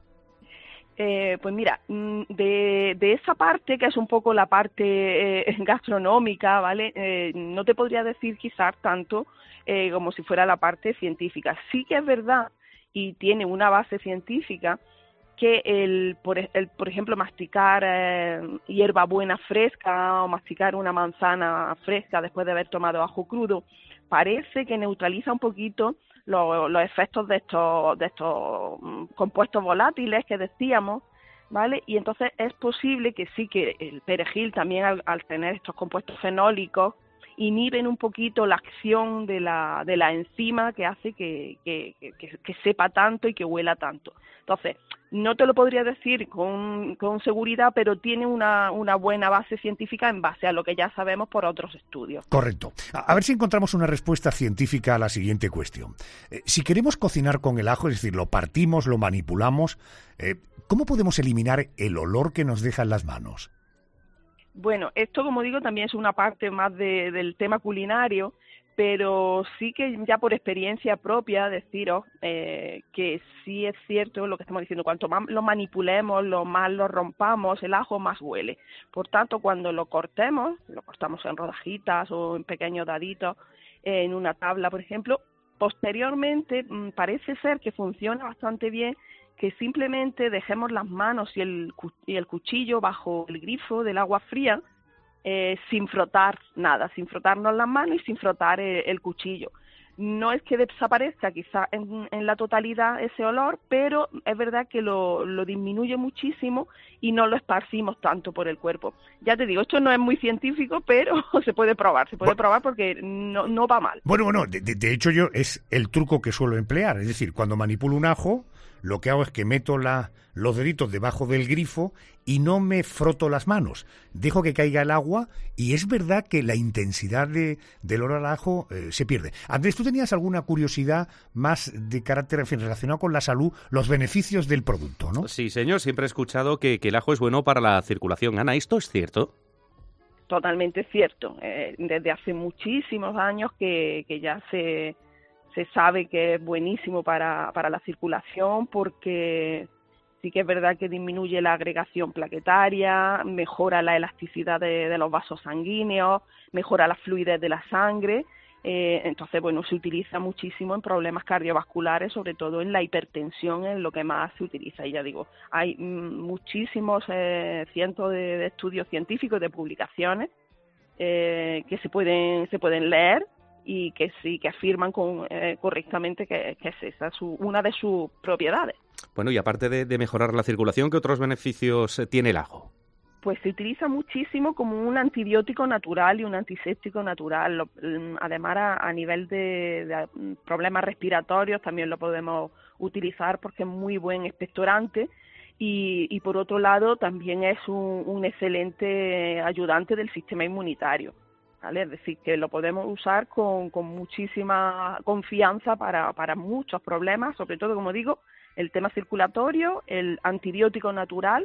Speaker 13: Pues mira, de esa parte, que es un poco la parte gastronómica, ¿vale? No te podría decir quizás tanto como si fuera la parte científica. Sí que es verdad, y tiene una base científica, que por ejemplo, masticar hierbabuena fresca o masticar una manzana fresca después de haber tomado ajo crudo parece que neutraliza un poquito los efectos de estos compuestos volátiles que decíamos, ¿vale? Y entonces es posible que sí, que el perejil también al tener estos compuestos fenólicos inhiben un poquito la acción de la enzima que hace que sepa tanto y que huela tanto. Entonces, no te lo podría decir con seguridad, pero tiene una buena base científica en base a lo que ya sabemos por otros estudios.
Speaker 4: Correcto. A ver si encontramos una respuesta científica a la siguiente cuestión. Si queremos cocinar con el ajo, es decir, lo partimos, lo manipulamos, ¿cómo podemos eliminar el olor que nos deja en las manos?
Speaker 13: Bueno, esto, como digo, también es una parte más del tema culinario, pero sí que ya por experiencia propia deciros que sí es cierto lo que estamos diciendo. Cuanto más lo manipulemos, lo más lo rompamos, el ajo más huele. Por tanto, cuando lo cortamos en rodajitas o en pequeños daditos, en una tabla, por ejemplo, posteriormente parece ser que funciona bastante bien que simplemente dejemos las manos y el cuchillo bajo el grifo del agua fría sin frotar nada, sin frotarnos las manos y sin frotar el cuchillo. No es que desaparezca quizá en la totalidad ese olor, pero es verdad que lo disminuye muchísimo y no lo esparcimos tanto por el cuerpo. Ya te digo, esto no es muy científico, pero se puede probar porque no va mal.
Speaker 4: Bueno, de hecho yo es el truco que suelo emplear, es decir, cuando manipulo un ajo, lo que hago es que meto los deditos debajo del grifo y no me froto las manos. Dejo que caiga el agua y es verdad que la intensidad del olor al ajo se pierde. Andrés, ¿tú tenías alguna curiosidad más de carácter relacionado con la salud, los beneficios del producto, no?
Speaker 14: Sí, señor, siempre he escuchado que el ajo es bueno para la circulación. Ana, ¿esto es cierto?
Speaker 13: Totalmente cierto. Desde hace muchísimos años que ya se sabe que es buenísimo para la circulación, porque sí que es verdad que disminuye la agregación plaquetaria, mejora la elasticidad de los vasos sanguíneos, mejora la fluidez de la sangre. Entonces, bueno, se utiliza muchísimo en problemas cardiovasculares, sobre todo en la hipertensión, en lo que más se utiliza. Y ya digo, hay muchísimos cientos de estudios científicos, de publicaciones que se pueden leer y que sí, que afirman correctamente que es esa una de sus propiedades.
Speaker 14: Bueno, y aparte de mejorar la circulación, ¿qué otros beneficios tiene el ajo?
Speaker 13: Pues se utiliza muchísimo como un antibiótico natural y un antiséptico natural. Además, a nivel de problemas respiratorios también lo podemos utilizar porque es muy buen expectorante y por otro lado también es un excelente ayudante del sistema inmunitario, ¿vale? Es decir, que lo podemos usar con muchísima confianza para muchos problemas, sobre todo, como digo, el tema circulatorio, el antibiótico natural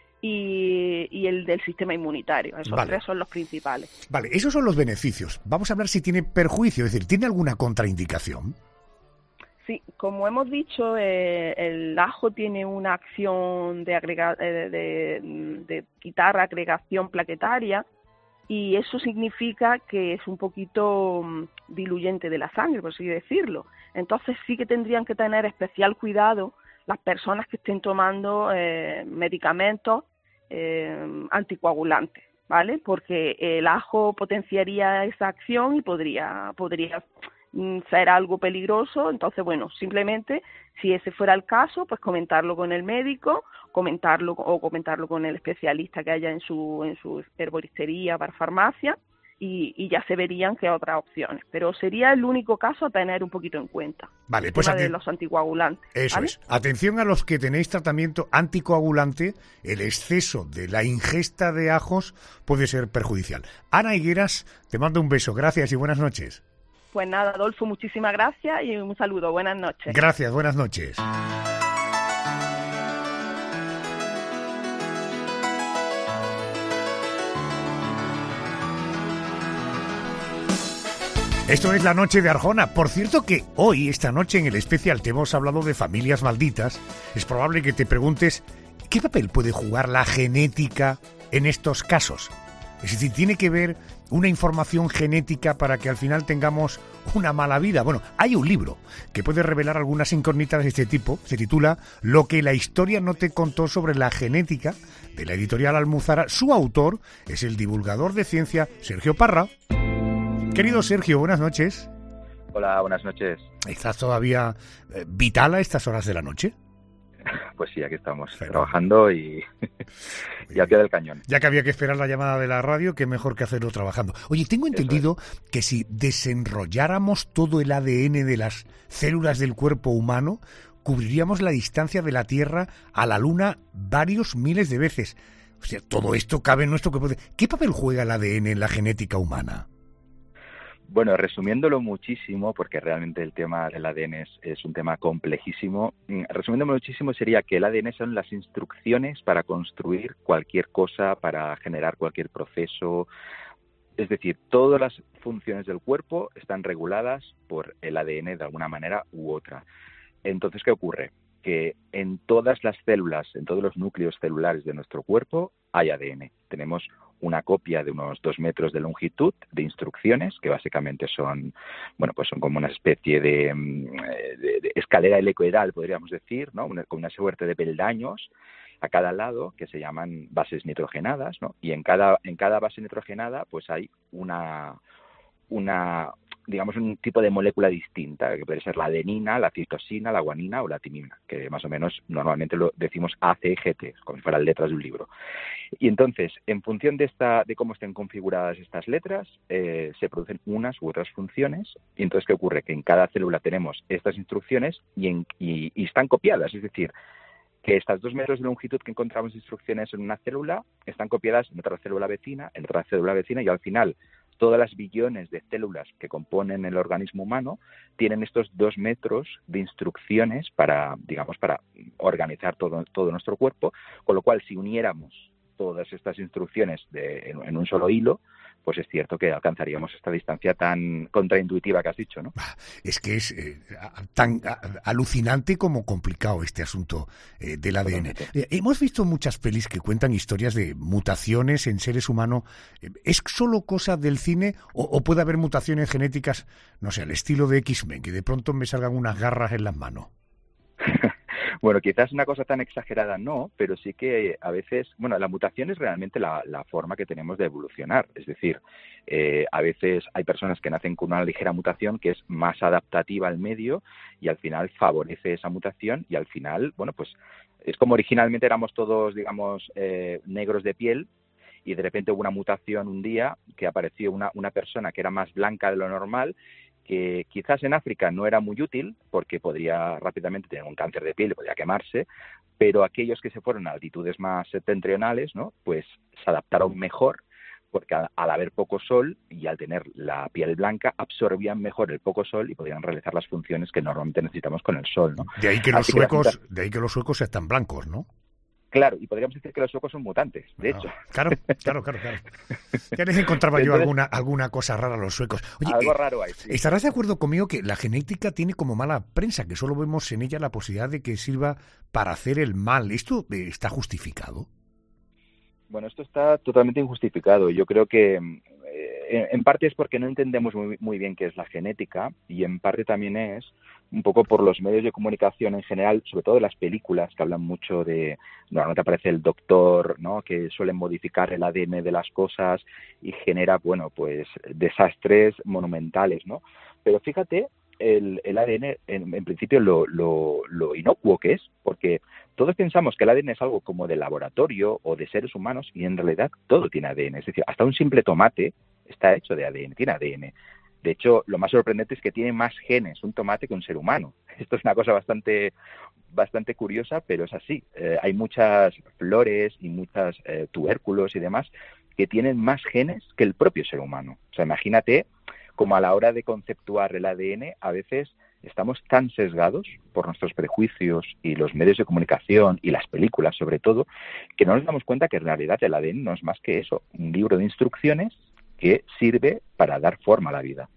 Speaker 13: y el del sistema inmunitario. Esos tres son los principales.
Speaker 4: Vale, esos son los beneficios. Vamos a hablar si tiene perjuicio, es decir, ¿tiene alguna contraindicación?
Speaker 13: Sí, como hemos dicho, el ajo tiene una acción de quitar agregación plaquetaria, y eso significa que es un poquito diluyente de la sangre, por así decirlo. Entonces sí que tendrían que tener especial cuidado las personas que estén tomando medicamentos anticoagulantes, ¿vale? Porque el ajo potenciaría esa acción y podría ser algo peligroso. Entonces, bueno, simplemente, si ese fuera el caso, pues comentarlo con el médico, comentarlo con el especialista que haya en su herboristería para farmacia, y ya se verían qué otras opciones. Pero sería el único caso a tener un poquito en cuenta.
Speaker 4: Vale, pues
Speaker 13: de los anticoagulantes.
Speaker 4: Eso, ¿vale?
Speaker 13: Es.
Speaker 4: Atención a los que tenéis tratamiento anticoagulante, el exceso de la ingesta de ajos puede ser perjudicial. Ana Higueras, te mando un beso. Gracias y buenas noches.
Speaker 13: Pues nada, Adolfo, muchísimas gracias y un saludo. Buenas noches.
Speaker 4: Gracias, buenas noches. Esto es La Noche de Arjona. Por cierto que hoy, esta noche en el especial, te hemos hablado de familias malditas. Es probable que te preguntes, ¿qué papel puede jugar la genética en estos casos? Es decir, ¿tiene que ver una información genética para que al final tengamos una mala vida? Bueno, hay un libro que puede revelar algunas incógnitas de este tipo. Se titula Lo que la historia no te contó sobre la genética, de la editorial Almuzara. Su autor es el divulgador de ciencia Sergio Parra. Querido Sergio, buenas noches.
Speaker 15: Hola, buenas noches.
Speaker 4: ¿Estás todavía vital a estas horas de la noche?
Speaker 15: Pues sí, aquí estamos, trabajando y al pie del cañón.
Speaker 4: Ya que había que esperar la llamada de la radio, qué mejor que hacerlo trabajando. Oye, tengo entendido que si desenrolláramos todo el ADN de las células del cuerpo humano, cubriríamos la distancia de la Tierra a la Luna varios miles de veces. O sea, todo esto cabe en nuestro cuerpo. ¿Qué papel juega el ADN en la genética humana?
Speaker 15: Bueno, resumiéndolo muchísimo, porque realmente el tema del ADN es un tema complejísimo, resumiéndolo muchísimo sería que el ADN son las instrucciones para construir cualquier cosa, para generar cualquier proceso. Es decir, todas las funciones del cuerpo están reguladas por el ADN de alguna manera u otra. Entonces, ¿qué ocurre? Que en todas las células, en todos los núcleos celulares de nuestro cuerpo hay ADN. Tenemos una copia de unos 2 metros de longitud de instrucciones, que básicamente son, bueno, pues son como una especie de escalera helicoidal, podríamos decir, ¿no? Con una suerte de peldaños a cada lado que se llaman bases nitrogenadas, ¿no? Y en cada base nitrogenada pues hay una digamos un tipo de molécula distinta, que puede ser la adenina, la citosina, la guanina o la timina, que más o menos normalmente lo decimos ACGT, como si fueran letras de un libro. Y entonces, en función de cómo estén configuradas estas letras, se producen unas u otras funciones. Y entonces, ¿qué ocurre? Que en cada célula tenemos estas instrucciones y están copiadas, es decir, que estas 2 metros de longitud que encontramos instrucciones en una célula están copiadas en otra célula vecina, y al final todas las billones de células que componen el organismo humano tienen estos 2 metros de instrucciones para organizar todo nuestro cuerpo, con lo cual si uniéramos todas estas instrucciones en un solo hilo, pues es cierto que alcanzaríamos esta distancia tan contraintuitiva que has dicho, ¿no?
Speaker 4: Es que es tan alucinante como complicado este asunto del ADN. Hemos visto muchas pelis que cuentan historias de mutaciones en seres humanos. ¿Es solo cosa del cine o puede haber mutaciones genéticas, no sé, al estilo de X-Men, que de pronto me salgan unas garras en las manos?
Speaker 15: Bueno, quizás una cosa tan exagerada no, pero sí que a veces, bueno, la mutación es realmente la forma que tenemos de evolucionar. Es decir, a veces hay personas que nacen con una ligera mutación que es más adaptativa al medio y al final favorece esa mutación y al final, bueno, pues es como originalmente éramos todos, digamos, negros de piel y de repente hubo una mutación un día que apareció una persona que era más blanca de lo normal, que quizás en África no era muy útil porque podría rápidamente tener un cáncer de piel y podría quemarse, pero aquellos que se fueron a altitudes más septentrionales, ¿no? Pues se adaptaron mejor porque al haber poco sol y al tener la piel blanca absorbían mejor el poco sol y podían realizar las funciones que normalmente necesitamos con el sol, ¿no?
Speaker 4: De ahí que los suecos están blancos, ¿no?
Speaker 15: Claro, y podríamos decir que los suecos son mutantes, de hecho.
Speaker 4: Claro. Ya les encontraba yo alguna cosa rara a los suecos. Oye,
Speaker 15: algo raro hay, sí.
Speaker 4: ¿Estarás de acuerdo conmigo que la genética tiene como mala prensa, que solo vemos en ella la posibilidad de que sirva para hacer el mal? ¿Esto está justificado?
Speaker 15: Bueno, esto está totalmente injustificado. Yo creo que en parte es porque no entendemos muy bien qué es la genética y en parte también es un poco por los medios de comunicación en general, sobre todo las películas que hablan mucho de, normalmente aparece el doctor, ¿no? Que suelen modificar el ADN de las cosas y genera, bueno, pues desastres monumentales, ¿no? Pero fíjate el ADN en principio lo inocuo que es, porque todos pensamos que el ADN es algo como de laboratorio o de seres humanos y en realidad todo tiene ADN, es decir, hasta un simple tomate está hecho de ADN, tiene ADN. De hecho, lo más sorprendente es que tiene más genes un tomate que un ser humano. Esto es una cosa bastante curiosa, pero es así. Hay muchas flores y muchos tubérculos y demás que tienen más genes que el propio ser humano. O sea, imagínate como a la hora de conceptuar el ADN, a veces estamos tan sesgados por nuestros prejuicios y los medios de comunicación y las películas sobre todo, que no nos damos cuenta que en realidad el ADN no es más que eso, un libro de instrucciones que sirve para dar forma a la vida.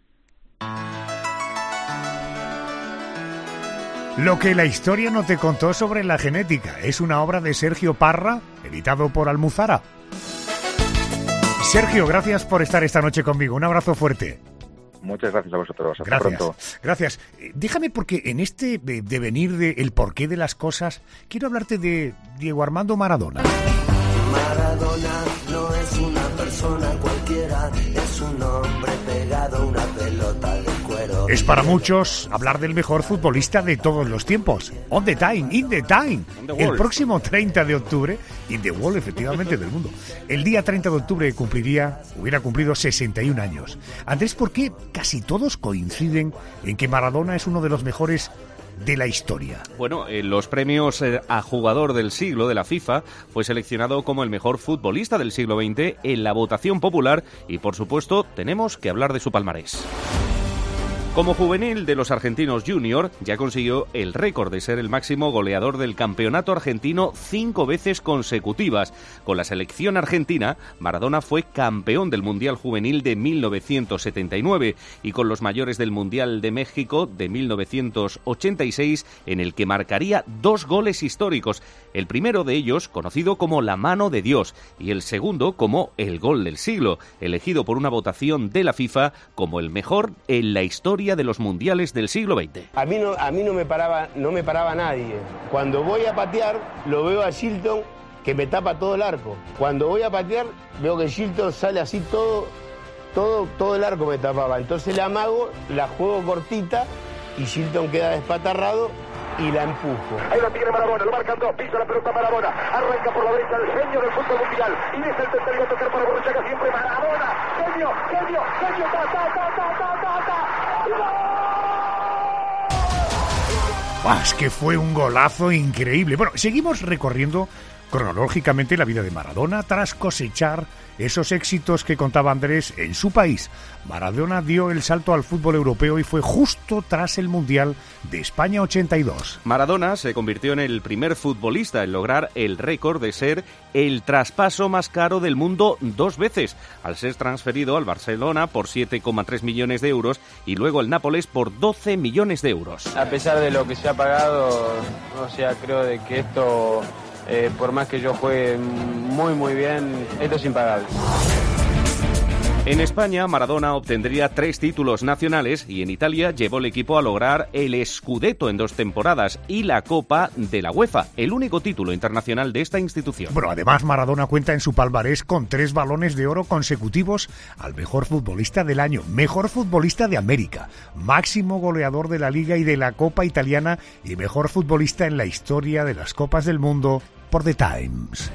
Speaker 4: Lo que la historia no te contó sobre la genética es una obra de Sergio Parra, editado por Almuzara. Sergio, gracias por estar esta noche conmigo. Un abrazo fuerte.
Speaker 15: Muchas gracias a vosotros. Hasta pronto.
Speaker 4: Gracias. Déjame, porque en este devenir del porqué de las cosas, quiero hablarte de Diego Armando Maradona.
Speaker 9: Maradona no es una persona cualquiera, es un hombre pegado a una pelota de cuero.
Speaker 4: Es para muchos hablar del mejor futbolista de todos los tiempos. On the time, in the time. El próximo 30 de octubre, in the world, efectivamente, del mundo. El día 30 de octubre hubiera cumplido 61 años. Andrés, ¿por qué casi todos coinciden en que Maradona es uno de los mejores de la historia?
Speaker 14: Bueno, en los premios a jugador del siglo de la FIFA fue seleccionado como el mejor futbolista del siglo XX en la votación popular y, por supuesto, tenemos que hablar de su palmarés. Como juvenil de los argentinos junior, ya consiguió el récord de ser el máximo goleador del campeonato argentino 5 veces consecutivas. Con la selección argentina, Maradona fue campeón del Mundial Juvenil de 1979 y con los mayores del Mundial de México de 1986, en el que marcaría 2 goles históricos. El primero de ellos conocido como la mano de Dios y el segundo como el gol del siglo, elegido por una votación de la FIFA como el mejor en la historia de los mundiales del siglo XX.
Speaker 16: A mí no me paraba nadie. Cuando voy a patear, lo veo a Shilton que me tapa todo el arco. Cuando voy a patear, veo que Shilton sale así todo el arco me tapaba. Entonces la amago, la juego cortita y Shilton queda despatarrado y la empujo.
Speaker 17: Ahí la tiene Maradona, lo marcan 2, pisa la pelota Maradona, arranca por la derecha el genio del fútbol mundial y deja el tercero a tocar para Borruchaga siempre Maradona, genio,
Speaker 4: Es que fue un golazo increíble. Bueno, seguimos recorriendo cronológicamente la vida de Maradona tras cosechar esos éxitos que contaba Andrés en su país. Maradona dio el salto al fútbol europeo y fue justo tras el Mundial de España 82.
Speaker 14: Maradona se convirtió en el primer futbolista en lograr el récord de ser el traspaso más caro del mundo 2 veces, al ser transferido al Barcelona por 7,3 millones de euros y luego al Nápoles por 12 millones de euros.
Speaker 18: A pesar de lo que se ha pagado, creo de que esto... por más que yo juegue muy bien, esto es impagable.
Speaker 14: En España, Maradona obtendría 3 títulos nacionales y en Italia llevó el equipo a lograr el Scudetto en 2 temporadas y la Copa de la UEFA, el único título internacional de esta institución.
Speaker 4: Bueno, además Maradona cuenta en su palmarés con 3 balones de oro consecutivos al mejor futbolista del año, mejor futbolista de América, máximo goleador de la Liga y de la Copa italiana y mejor futbolista en la historia de las Copas del Mundo por The Times.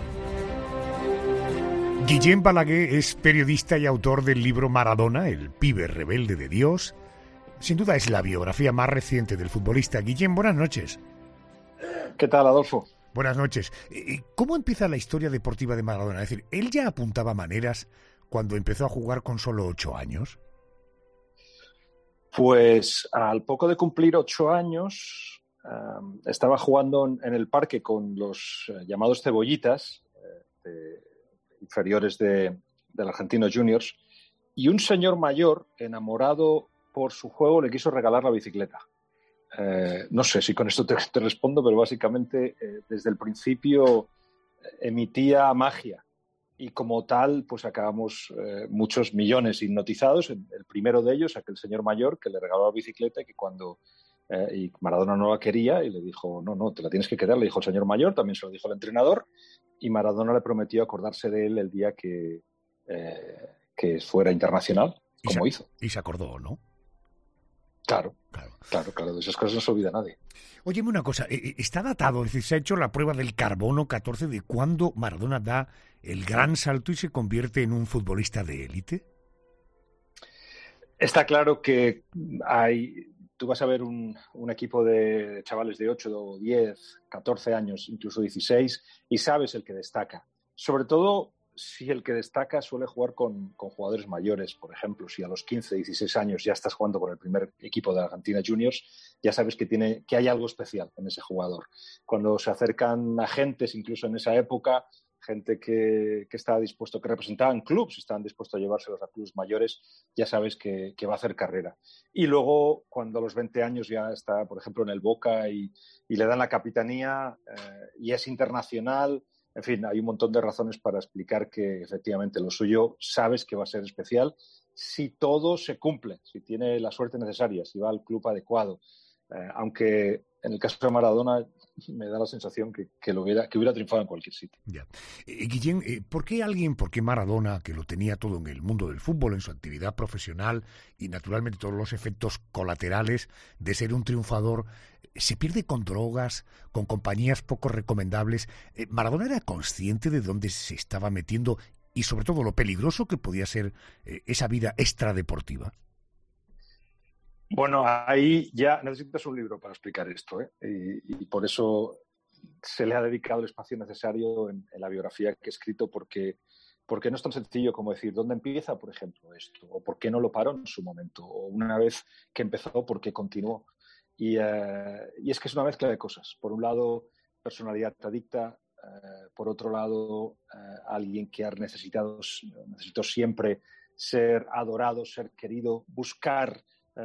Speaker 4: Guillem Balaguer es periodista y autor del libro Maradona, el pibe rebelde de Dios. Sin duda es la biografía más reciente del futbolista. Guillem, buenas noches.
Speaker 19: ¿Qué tal, Adolfo?
Speaker 4: Buenas noches. ¿Cómo empieza la historia deportiva de Maradona? Es decir, ¿él ya apuntaba maneras cuando empezó a jugar con solo 8 años?
Speaker 19: Pues al poco de cumplir 8 años, estaba jugando en el parque con los llamados cebollitas, inferiores del Argentinos Juniors, y un señor mayor, enamorado por su juego, le quiso regalar la bicicleta. No sé si con esto te respondo, pero básicamente desde el principio emitía magia y como tal pues acabamos muchos millones hipnotizados. El primero de ellos, aquel señor mayor que le regaló la bicicleta y que cuando y Maradona no la quería y le dijo, no, te la tienes que quedar, le dijo el señor mayor, también se lo dijo el entrenador y Maradona le prometió acordarse de él el día que fuera internacional, como hizo.
Speaker 4: Y se acordó, ¿no?
Speaker 19: Claro, de esas cosas no se olvida nadie.
Speaker 4: Óyeme una cosa, ¿está datado? Es decir, ¿se ha hecho la prueba del carbono 14 de cuándo Maradona da el gran salto y se convierte en un futbolista de élite?
Speaker 19: Está claro que tú vas a ver un equipo de chavales de 8, 10, 14 años, incluso 16, y sabes el que destaca. Sobre todo si el que destaca suele jugar con jugadores mayores. Por ejemplo, si a los 15, 16 años ya estás jugando con el primer equipo de Argentina Juniors, ya sabes que hay algo especial en ese jugador. Cuando se acercan agentes, incluso en esa época, gente que estaba dispuesto, que representaban clubs, estaban dispuestos a llevárselos a clubs mayores, ya sabes que va a hacer carrera. Y luego, cuando a los 20 años ya está, por ejemplo, en el Boca y le dan la capitanía y es internacional, en fin, hay un montón de razones para explicar que efectivamente lo suyo sabes que va a ser especial si todo se cumple, si tiene la suerte necesaria, si va al club adecuado. aunque en el caso de Maradona me da la sensación que hubiera triunfado en cualquier sitio.
Speaker 4: Ya. Guillén, ¿por qué Maradona, que lo tenía todo en el mundo del fútbol, en su actividad profesional y naturalmente todos los efectos colaterales de ser un triunfador, se pierde con drogas, con compañías poco recomendables? ¿Maradona era consciente de dónde se estaba metiendo y sobre todo lo peligroso que podía ser esa vida extradeportiva?
Speaker 19: Bueno, ahí ya necesitas un libro para explicar esto, y por eso se le ha dedicado el espacio necesario en la biografía que he escrito, porque no es tan sencillo como decir dónde empieza, por ejemplo, esto, o por qué no lo paró en su momento, o una vez que empezó, por qué continuó. Y es que es una mezcla de cosas. Por un lado, personalidad adicta, por otro lado, alguien que necesitó siempre ser adorado, ser querido, buscar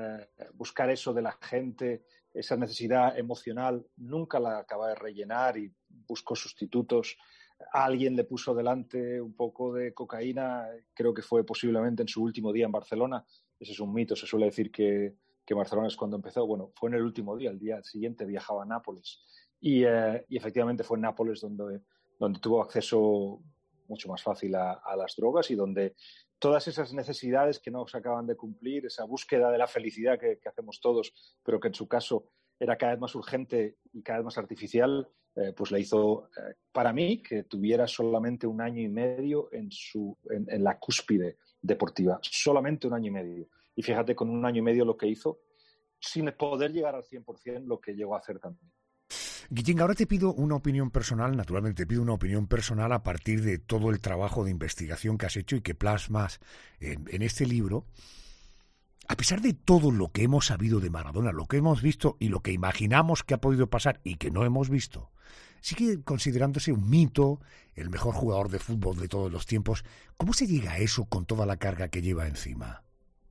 Speaker 19: eso de la gente, esa necesidad emocional, nunca la acaba de rellenar y buscó sustitutos. A alguien le puso delante un poco de cocaína, creo que fue posiblemente en su último día en Barcelona. Ese es un mito, se suele decir que Barcelona es cuando empezó. Bueno, fue en el último día, el día siguiente viajaba a Nápoles y efectivamente fue en Nápoles donde tuvo acceso mucho más fácil a las drogas y donde todas esas necesidades que no se acaban de cumplir, esa búsqueda de la felicidad que hacemos todos, pero que en su caso era cada vez más urgente y cada vez más artificial, pues le hizo, para mí, que tuviera solamente 1 año y medio en la cúspide deportiva. Solamente 1 año y medio. Y fíjate, con 1 año y medio lo que hizo, sin poder llegar al 100% lo que llegó a hacer también.
Speaker 4: Guillén, ahora te pido una opinión personal, naturalmente te pido una opinión personal a partir de todo el trabajo de investigación que has hecho y que plasmas en este libro. A pesar de todo lo que hemos sabido de Maradona, lo que hemos visto y lo que imaginamos que ha podido pasar y que no hemos visto, sigue considerándose un mito, el mejor jugador de fútbol de todos los tiempos. ¿Cómo se llega a eso con toda la carga que lleva encima?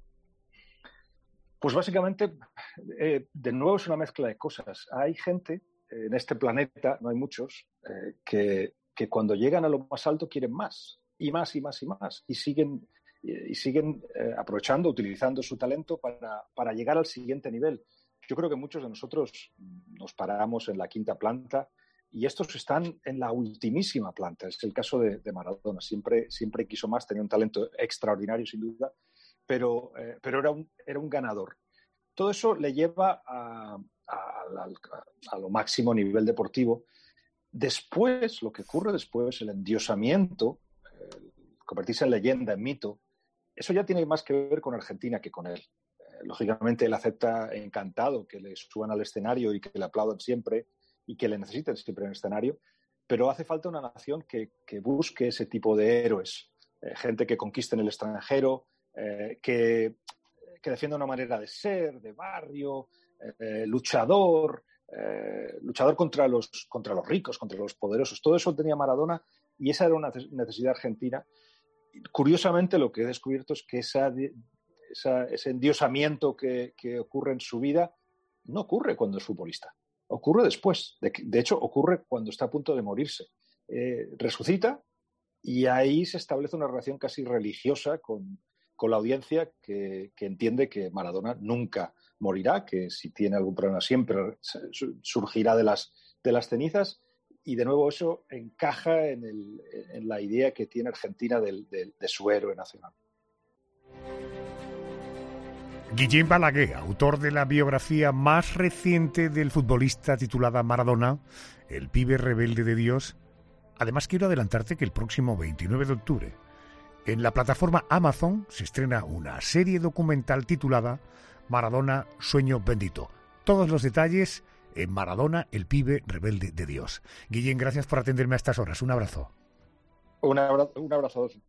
Speaker 19: Pues básicamente, de nuevo es una mezcla de cosas. Hay gente en este planeta, no hay muchos, que cuando llegan a lo más alto quieren más, y más, y más, y más, y siguen aprovechando, utilizando su talento para llegar al siguiente nivel. Yo creo que muchos de nosotros nos paramos en la 5ª planta y estos están en la ultimísima planta. Es el caso de Maradona. Siempre quiso más, tenía un talento extraordinario sin duda, pero era un ganador. Todo eso le lleva a lo máximo nivel deportivo. Después, lo que ocurre después, el endiosamiento, convertirse en leyenda, en mito, eso ya tiene más que ver con Argentina que con él. Lógicamente, él acepta encantado que le suban al escenario y que le aplaudan siempre y que le necesiten siempre en el escenario, pero hace falta una nación que busque ese tipo de héroes, gente que conquiste en el extranjero, que defienda una manera de ser, de barrio, luchador contra los ricos, contra los poderosos. Todo eso tenía Maradona y esa era una necesidad argentina. Curiosamente, lo que he descubierto es que ese endiosamiento que ocurre en su vida no ocurre cuando es futbolista, ocurre después. De hecho, ocurre cuando está a punto de morirse. Resucita y ahí se establece una relación casi religiosa con la audiencia que entiende que Maradona nunca morirá, que si tiene algún problema siempre surgirá de las cenizas, y de nuevo eso encaja en la idea que tiene Argentina de su héroe nacional.
Speaker 4: Guillén Balaguer, autor de la biografía más reciente del futbolista titulada Maradona, el pibe rebelde de Dios. Además, quiero adelantarte que el próximo 29 de octubre, en la plataforma Amazon, se estrena una serie documental titulada Maradona, sueño bendito. Todos los detalles en Maradona, el pibe rebelde de Dios. Guillén, gracias por atenderme a estas horas. Un abrazo.
Speaker 19: Un abrazo a todos.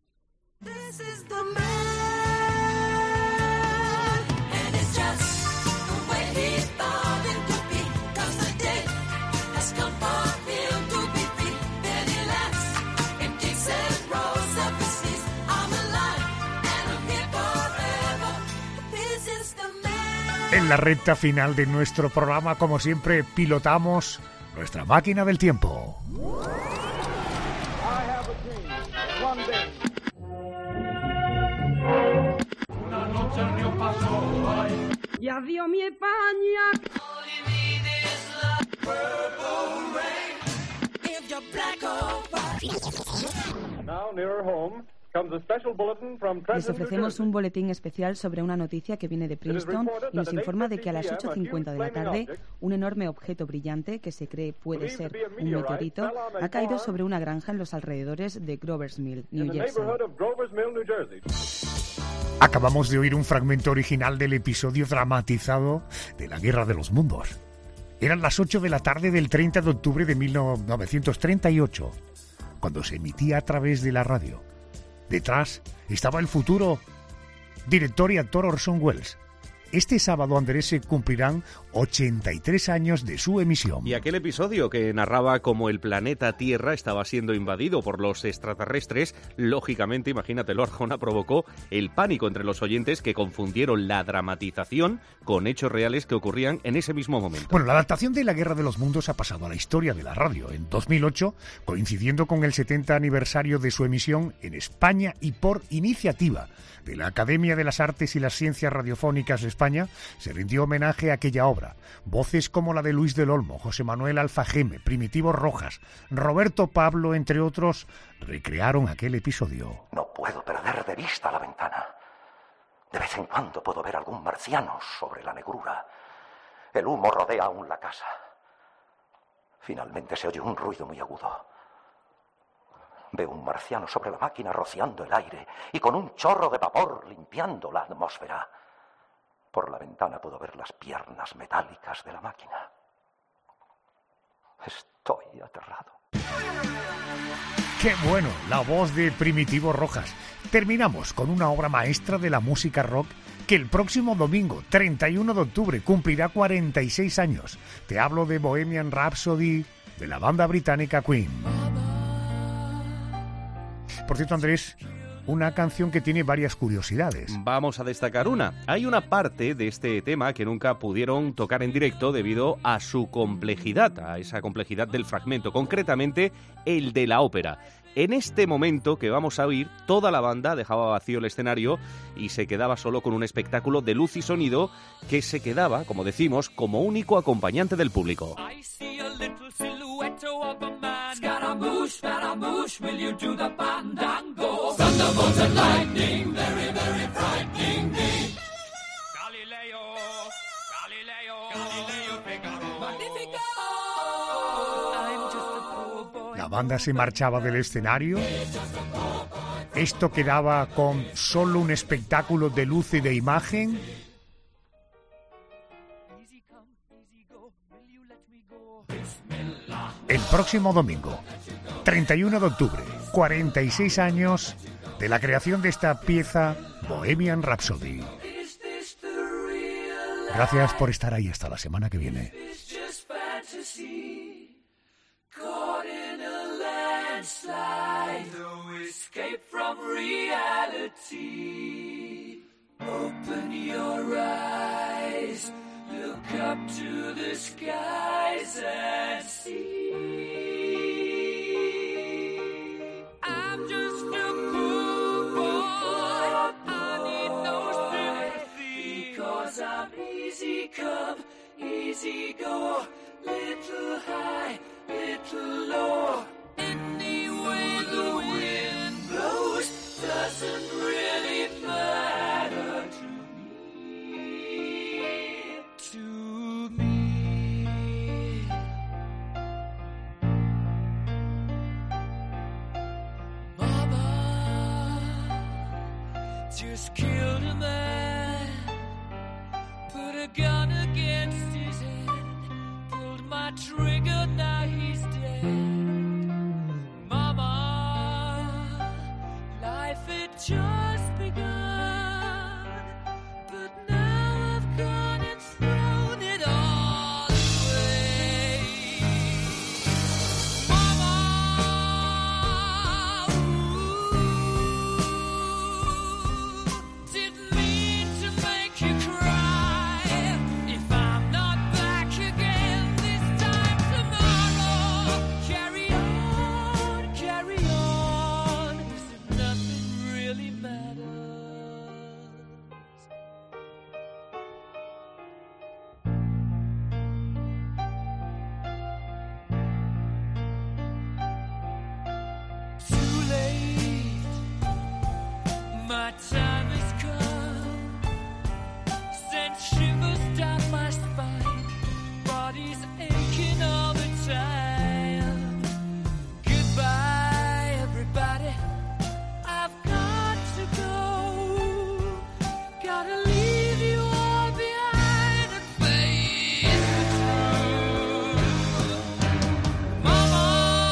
Speaker 4: En la recta final de nuestro programa, como siempre, pilotamos nuestra máquina del tiempo.
Speaker 20: Una noche el río pasó, y adiós mi España. Now nearer home.
Speaker 21: Les ofrecemos un boletín especial sobre una noticia que viene de Princeton y nos informa de que a las 8:50 de la tarde un enorme objeto brillante que se cree puede ser un meteorito ha caído sobre una granja en los alrededores de Grover's Mill, New Jersey.
Speaker 4: Acabamos de oír un fragmento original del episodio dramatizado de la Guerra de los Mundos. Eran las 8 de la tarde del 30 de octubre de 1938, cuando se emitía a través de la radio. Detrás estaba el futuro director y actor Orson Welles. Este sábado, Andrés, se cumplirán 83 años de su emisión.
Speaker 14: Y aquel episodio que narraba cómo el planeta Tierra estaba siendo invadido por los extraterrestres, lógicamente, imagínatelo, Arjona, provocó el pánico entre los oyentes que confundieron la dramatización con hechos reales que ocurrían en ese mismo momento.
Speaker 4: Bueno, la adaptación de La Guerra de los Mundos ha pasado a la historia de la radio. En 2008, coincidiendo con el 70 aniversario de su emisión en España y por iniciativa de la Academia de las Artes y las Ciencias Radiofónicas de España, se rindió homenaje a aquella obra. Voces como la de Luis del Olmo, José Manuel Alfageme, Primitivo Rojas, Roberto Pablo, entre otros, recrearon aquel episodio.
Speaker 22: No puedo perder de vista la ventana. De vez en cuando puedo ver algún marciano sobre la negrura. El humo rodea aún la casa. Finalmente se oye un ruido muy agudo. Veo un marciano sobre la máquina rociando el aire y con un chorro de vapor limpiando la atmósfera. Por la ventana puedo ver las piernas metálicas de la máquina. Estoy aterrado.
Speaker 4: ¡Qué bueno! La voz de Primitivo Rojas. Terminamos con una obra maestra de la música rock que el próximo domingo, 31 de octubre, cumplirá 46 años. Te hablo de Bohemian Rhapsody, de la banda británica Queen. Por cierto, Andrés, una canción que tiene varias curiosidades.
Speaker 14: Vamos a destacar una. Hay una parte de este tema que nunca pudieron tocar en directo debido a su complejidad, a esa complejidad del fragmento, concretamente el de la ópera. En este momento que vamos a oír, toda la banda dejaba vacío el escenario y se quedaba solo con un espectáculo de luz y sonido que se quedaba, como decimos, como único acompañante del público.
Speaker 9: Scaramouche, Scaramouche, will you do the fandango? Thunderbolt and lightning, very, very frightening me. Galileo, Galileo, Galileo Figaro. Magnifico! I'm just a poor boy.
Speaker 4: La banda se marchaba del escenario. Esto quedaba con solo un espectáculo de luz y de imagen. El próximo domingo, 31 de octubre, 46 años de la creación de esta pieza Bohemian Rhapsody. Gracias por estar ahí hasta la semana que viene.
Speaker 9: Look up to the skies and see. I'm just a poor boy. I need no sympathy. Because I'm easy come, easy go. Little high, little low. Any way the wind blows doesn't really matter to me. Just killed a man, put a gun against his head, pulled my trigger, now he's dead. Mama, life had just begun, but now I've gone and thrown it all away. Mama, didn't mean to make you cry. If I'm not back again this time tomorrow, carry on, carry on, as if nothing really matters. time has come. Sent shivers down my spine. Body's aching all the time. Goodbye, everybody. I've got to go. Gotta leave you all behind and face the truth. Mama,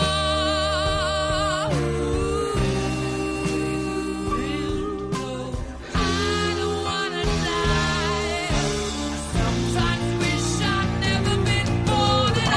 Speaker 9: I don't wanna die. Sometimes wish I'd never been born at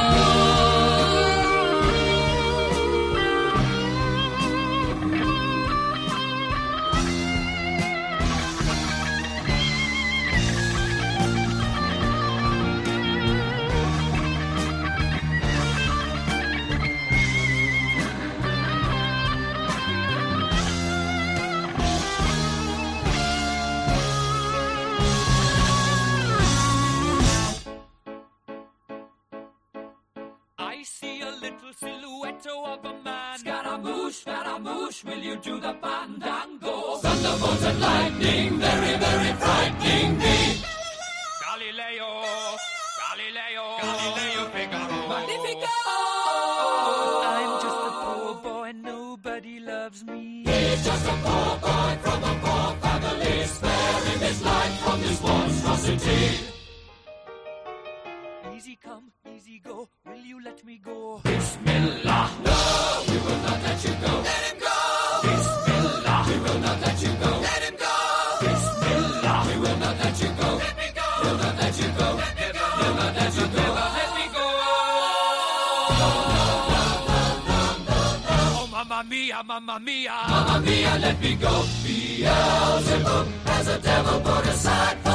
Speaker 9: I see a little silhouette of a man. Scaramouche, will you do the fandango? Thunderbolt and lightning, very, very frightening me. Galileo, Figaro. Magnifico! I'm just a poor boy, nobody loves me. He's just a poor boy from a poor family, sparing his life from this monstrosity. Easy come, easy go, will you let me go? Bismillah, no, we will not let you go. Let him go! Bismillah, we will not let you go. Let him go! Bismillah, we will not let you go. Let me go! We'll not let you go. Let me go! We'll not let you go. Let me go! Oh, mamma mia, mamma mia. Mamma mia, let me go. Beelzebub has a devil put aside.